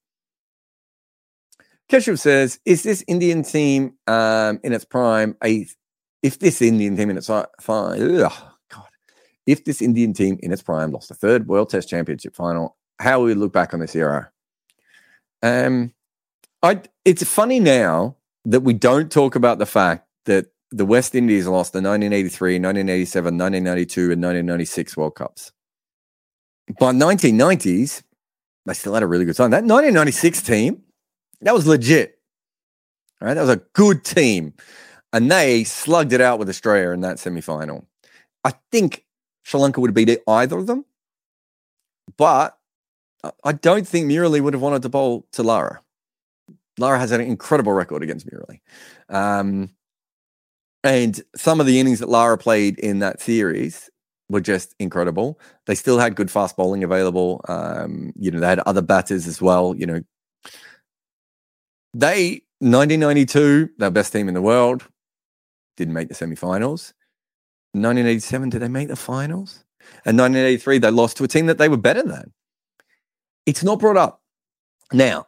A: Keshav says, is this Indian team um, in its prime, a, if this Indian team in its prime, ugh, God, if this Indian team in its prime lost the third World Test Championship final, how will we look back on this era? Um, I, it's funny now that we don't talk about the fact that the West Indies lost the nineteen eighty-three, nineteen eighty-seven, nineteen ninety-two, and nineteen ninety-six World Cups. By nineteen nineties, they still had a really good time. That nineteen ninety-six team, that was legit. All right, that was a good team. And they slugged it out with Australia in that semi-final. I think Sri Lanka would have beat either of them. But I don't think Murali would have wanted to bowl to Lara. Lara has an incredible record against Murali. Um, and some of the innings that Lara played in that series were just incredible. They still had good fast bowling available. Um, you know, they had other batters as well. You know, they, nineteen ninety-two, their best team in the world, didn't make the semi-finals. nineteen eighty-seven, did they make the finals? And nineteen eighty-three, they lost to a team that they were better than. It's not brought up. Now,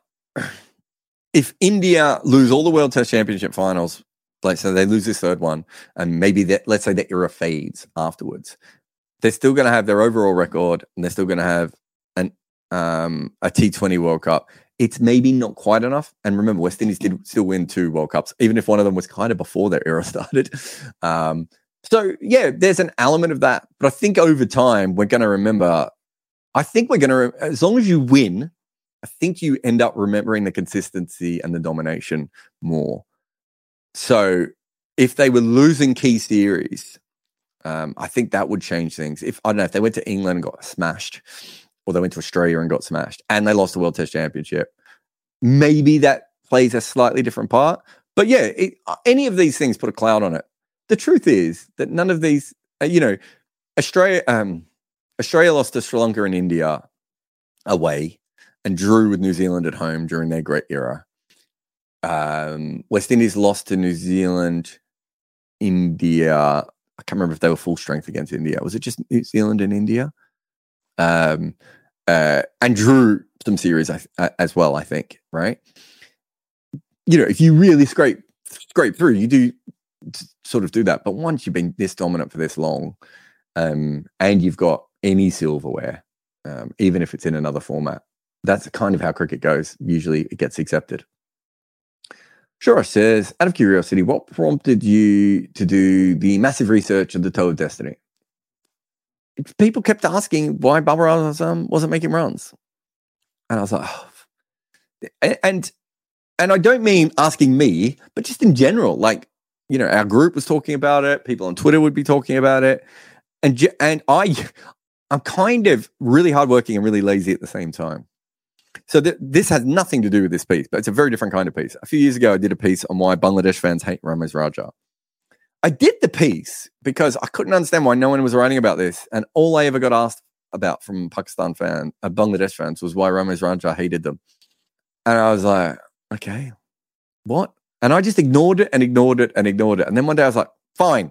A: if India lose all the World Test Championship finals, like so they lose this third one, and maybe that, let's say that era fades afterwards, they're still going to have their overall record, and they're still going to have an um, a T twenty World Cup. It's maybe not quite enough. And remember, West Indies did still win two World Cups, even if one of them was kind of before their era started. Um, so, yeah, there's an element of that. But I think over time, we're going to remember, I think we're going to, re- as long as you win, I think you end up remembering the consistency and the domination more. So if they were losing key series, um, I think that would change things. If, I don't know, if they went to England and got smashed, or they went to Australia and got smashed, and they lost the World Test Championship, maybe that plays a slightly different part. But yeah, it, any of these things put a cloud on it. The truth is that none of these, uh, you know, Australia, um, Australia lost to Sri Lanka and India away and drew with New Zealand at home during their great era. Um, West Indies lost to New Zealand, India. I can't remember if they were full strength against India. Was it just New Zealand and India? Um, uh, and drew some series uh, as well, I think, right? You know, if you really scrape scrape through, you do sort of do that. But once you've been this dominant for this long, um, and you've got any silverware, um, even if it's in another format, that's kind of how cricket goes. Usually it gets accepted. Shura says, out of curiosity, what prompted you to do the massive research of the Toe of Destiny? People kept asking why Babar Azam wasn't making runs. And I was like, oh. and and I don't mean asking me, but just in general, like, you know, our group was talking about it. People on Twitter would be talking about it. And and I, I'm kind of really hardworking and really lazy at the same time. So th- this has nothing to do with this piece, but it's a very different kind of piece. A few years ago, I did a piece on why Bangladesh fans hate Ramiz Raja. I did the piece because I couldn't understand why no one was writing about this. And all I ever got asked about from Pakistan fan, uh, Bangladesh fans was why Ramiz Raja hated them. And I was like, okay, what? And I just ignored it and ignored it and ignored it. And then one day I was like, fine.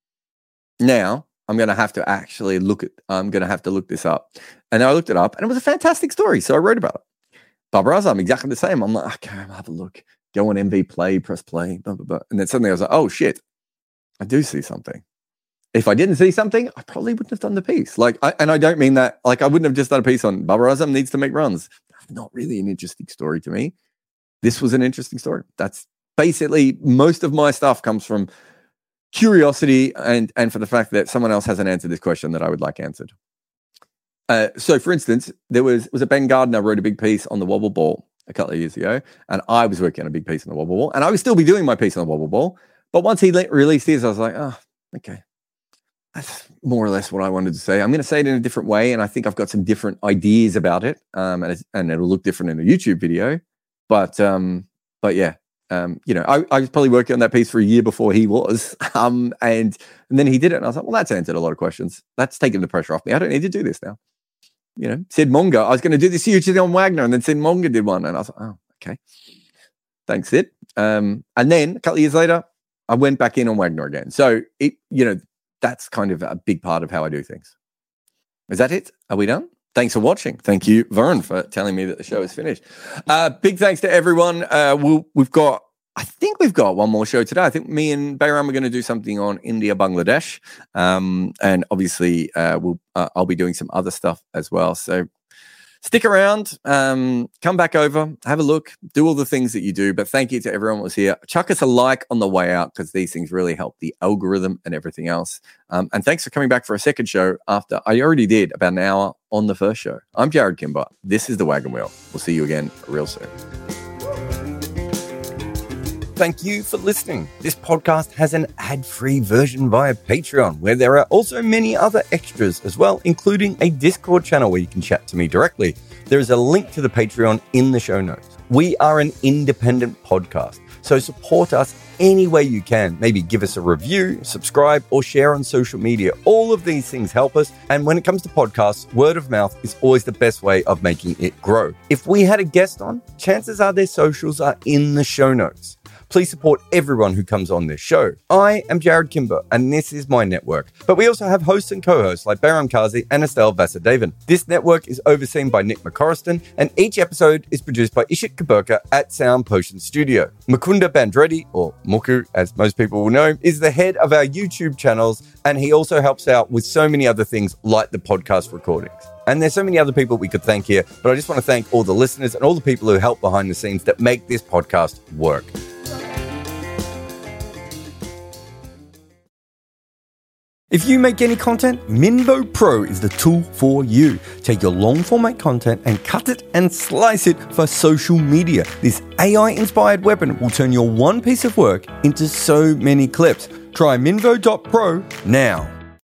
A: Now I'm going to have to actually look at, I'm going to have to look this up. And I looked it up and it was a fantastic story. So I wrote about it. Babar Azam, exactly the same. I'm like, okay, I'll have a look. Go on M V Play, press play, blah, blah, blah. And then suddenly I was like, oh shit, I do see something. If I didn't see something, I probably wouldn't have done the piece. Like, I, and I don't mean that, like I wouldn't have just done a piece on Babar Azam needs to make runs. Not really an interesting story to me. This was an interesting story. That's basically, most of my stuff comes from curiosity and, and for the fact that someone else hasn't answered this question that I would like answered. Uh, so, for instance, there was was a Ben Gardner wrote a big piece on the wobble ball a couple of years ago, and I was working on a big piece on the wobble ball, and I would still be doing my piece on the wobble ball. But once he le- released his, I was like, oh, okay. That's more or less what I wanted to say. I'm going to say it in a different way, and I think I've got some different ideas about it, um, and, it's, and it'll look different in a YouTube video. But um, but yeah, um, you know, I, I was probably working on that piece for a year before he was, um, and and then he did it, and I was like, well, that's answered a lot of questions. That's taken the pressure off me. I don't need to do this now. You know, Sid Monga, I was going to do this huge thing on Wagner, and then Sid Monga did one, and I was like, oh, okay, thanks, Sid. Um, and then a couple of years later, I went back in on Wagner again. So it, you know. That's kind of a big part of how I do things. Is that it? Are we done? Thanks for watching. Thank you, Vern, for telling me that the show is finished. Uh, big thanks to everyone. Uh, we'll, we've got, I think we've got one more show today. I think me and Bayram are going to do something on India, Bangladesh. Um, and obviously, uh, we'll, uh, I'll be doing some other stuff as well. So stick around, um, come back over, have a look, do all the things that you do. But thank you to everyone who was here. Chuck us a like on the way out because these things really help the algorithm and everything else. Um, and thanks for coming back for a second show after I already did about an hour on the first show. I'm Jared Kimber. This is The Wagon Wheel. We'll see you again real soon. Thank you for listening. This podcast has an ad-free version via Patreon, where there are also many other extras as well, including a Discord channel where you can chat to me directly. There is a link to the Patreon in the show notes. We are an independent podcast, so support us any way you can. Maybe give us a review, subscribe, or share on social media. All of these things help us. And when it comes to podcasts, word of mouth is always the best way of making it grow. If we had a guest on, chances are their socials are in the show notes. Please support everyone who comes on this show. I am Jared Kimber, and this is my network. But we also have hosts and co-hosts like Bayram Kazi and Estelle Vasudevan. This network is overseen by Nick McCorriston, and each episode is produced by Ishit Kaburka at Sound Potion Studio. Mukunda Bandreddi, or Muku, as most people will know, is the head of our YouTube channels, and he also helps out with so many other things like the podcast recordings. And there's so many other people we could thank here, but I just want to thank all the listeners and all the people who help behind the scenes that make this podcast work. If you make any content, Minvo Pro is the tool for you. Take your long format content and cut it and slice it for social media. This A I-inspired weapon will turn your one piece of work into so many clips. Try Minvo dot pro now.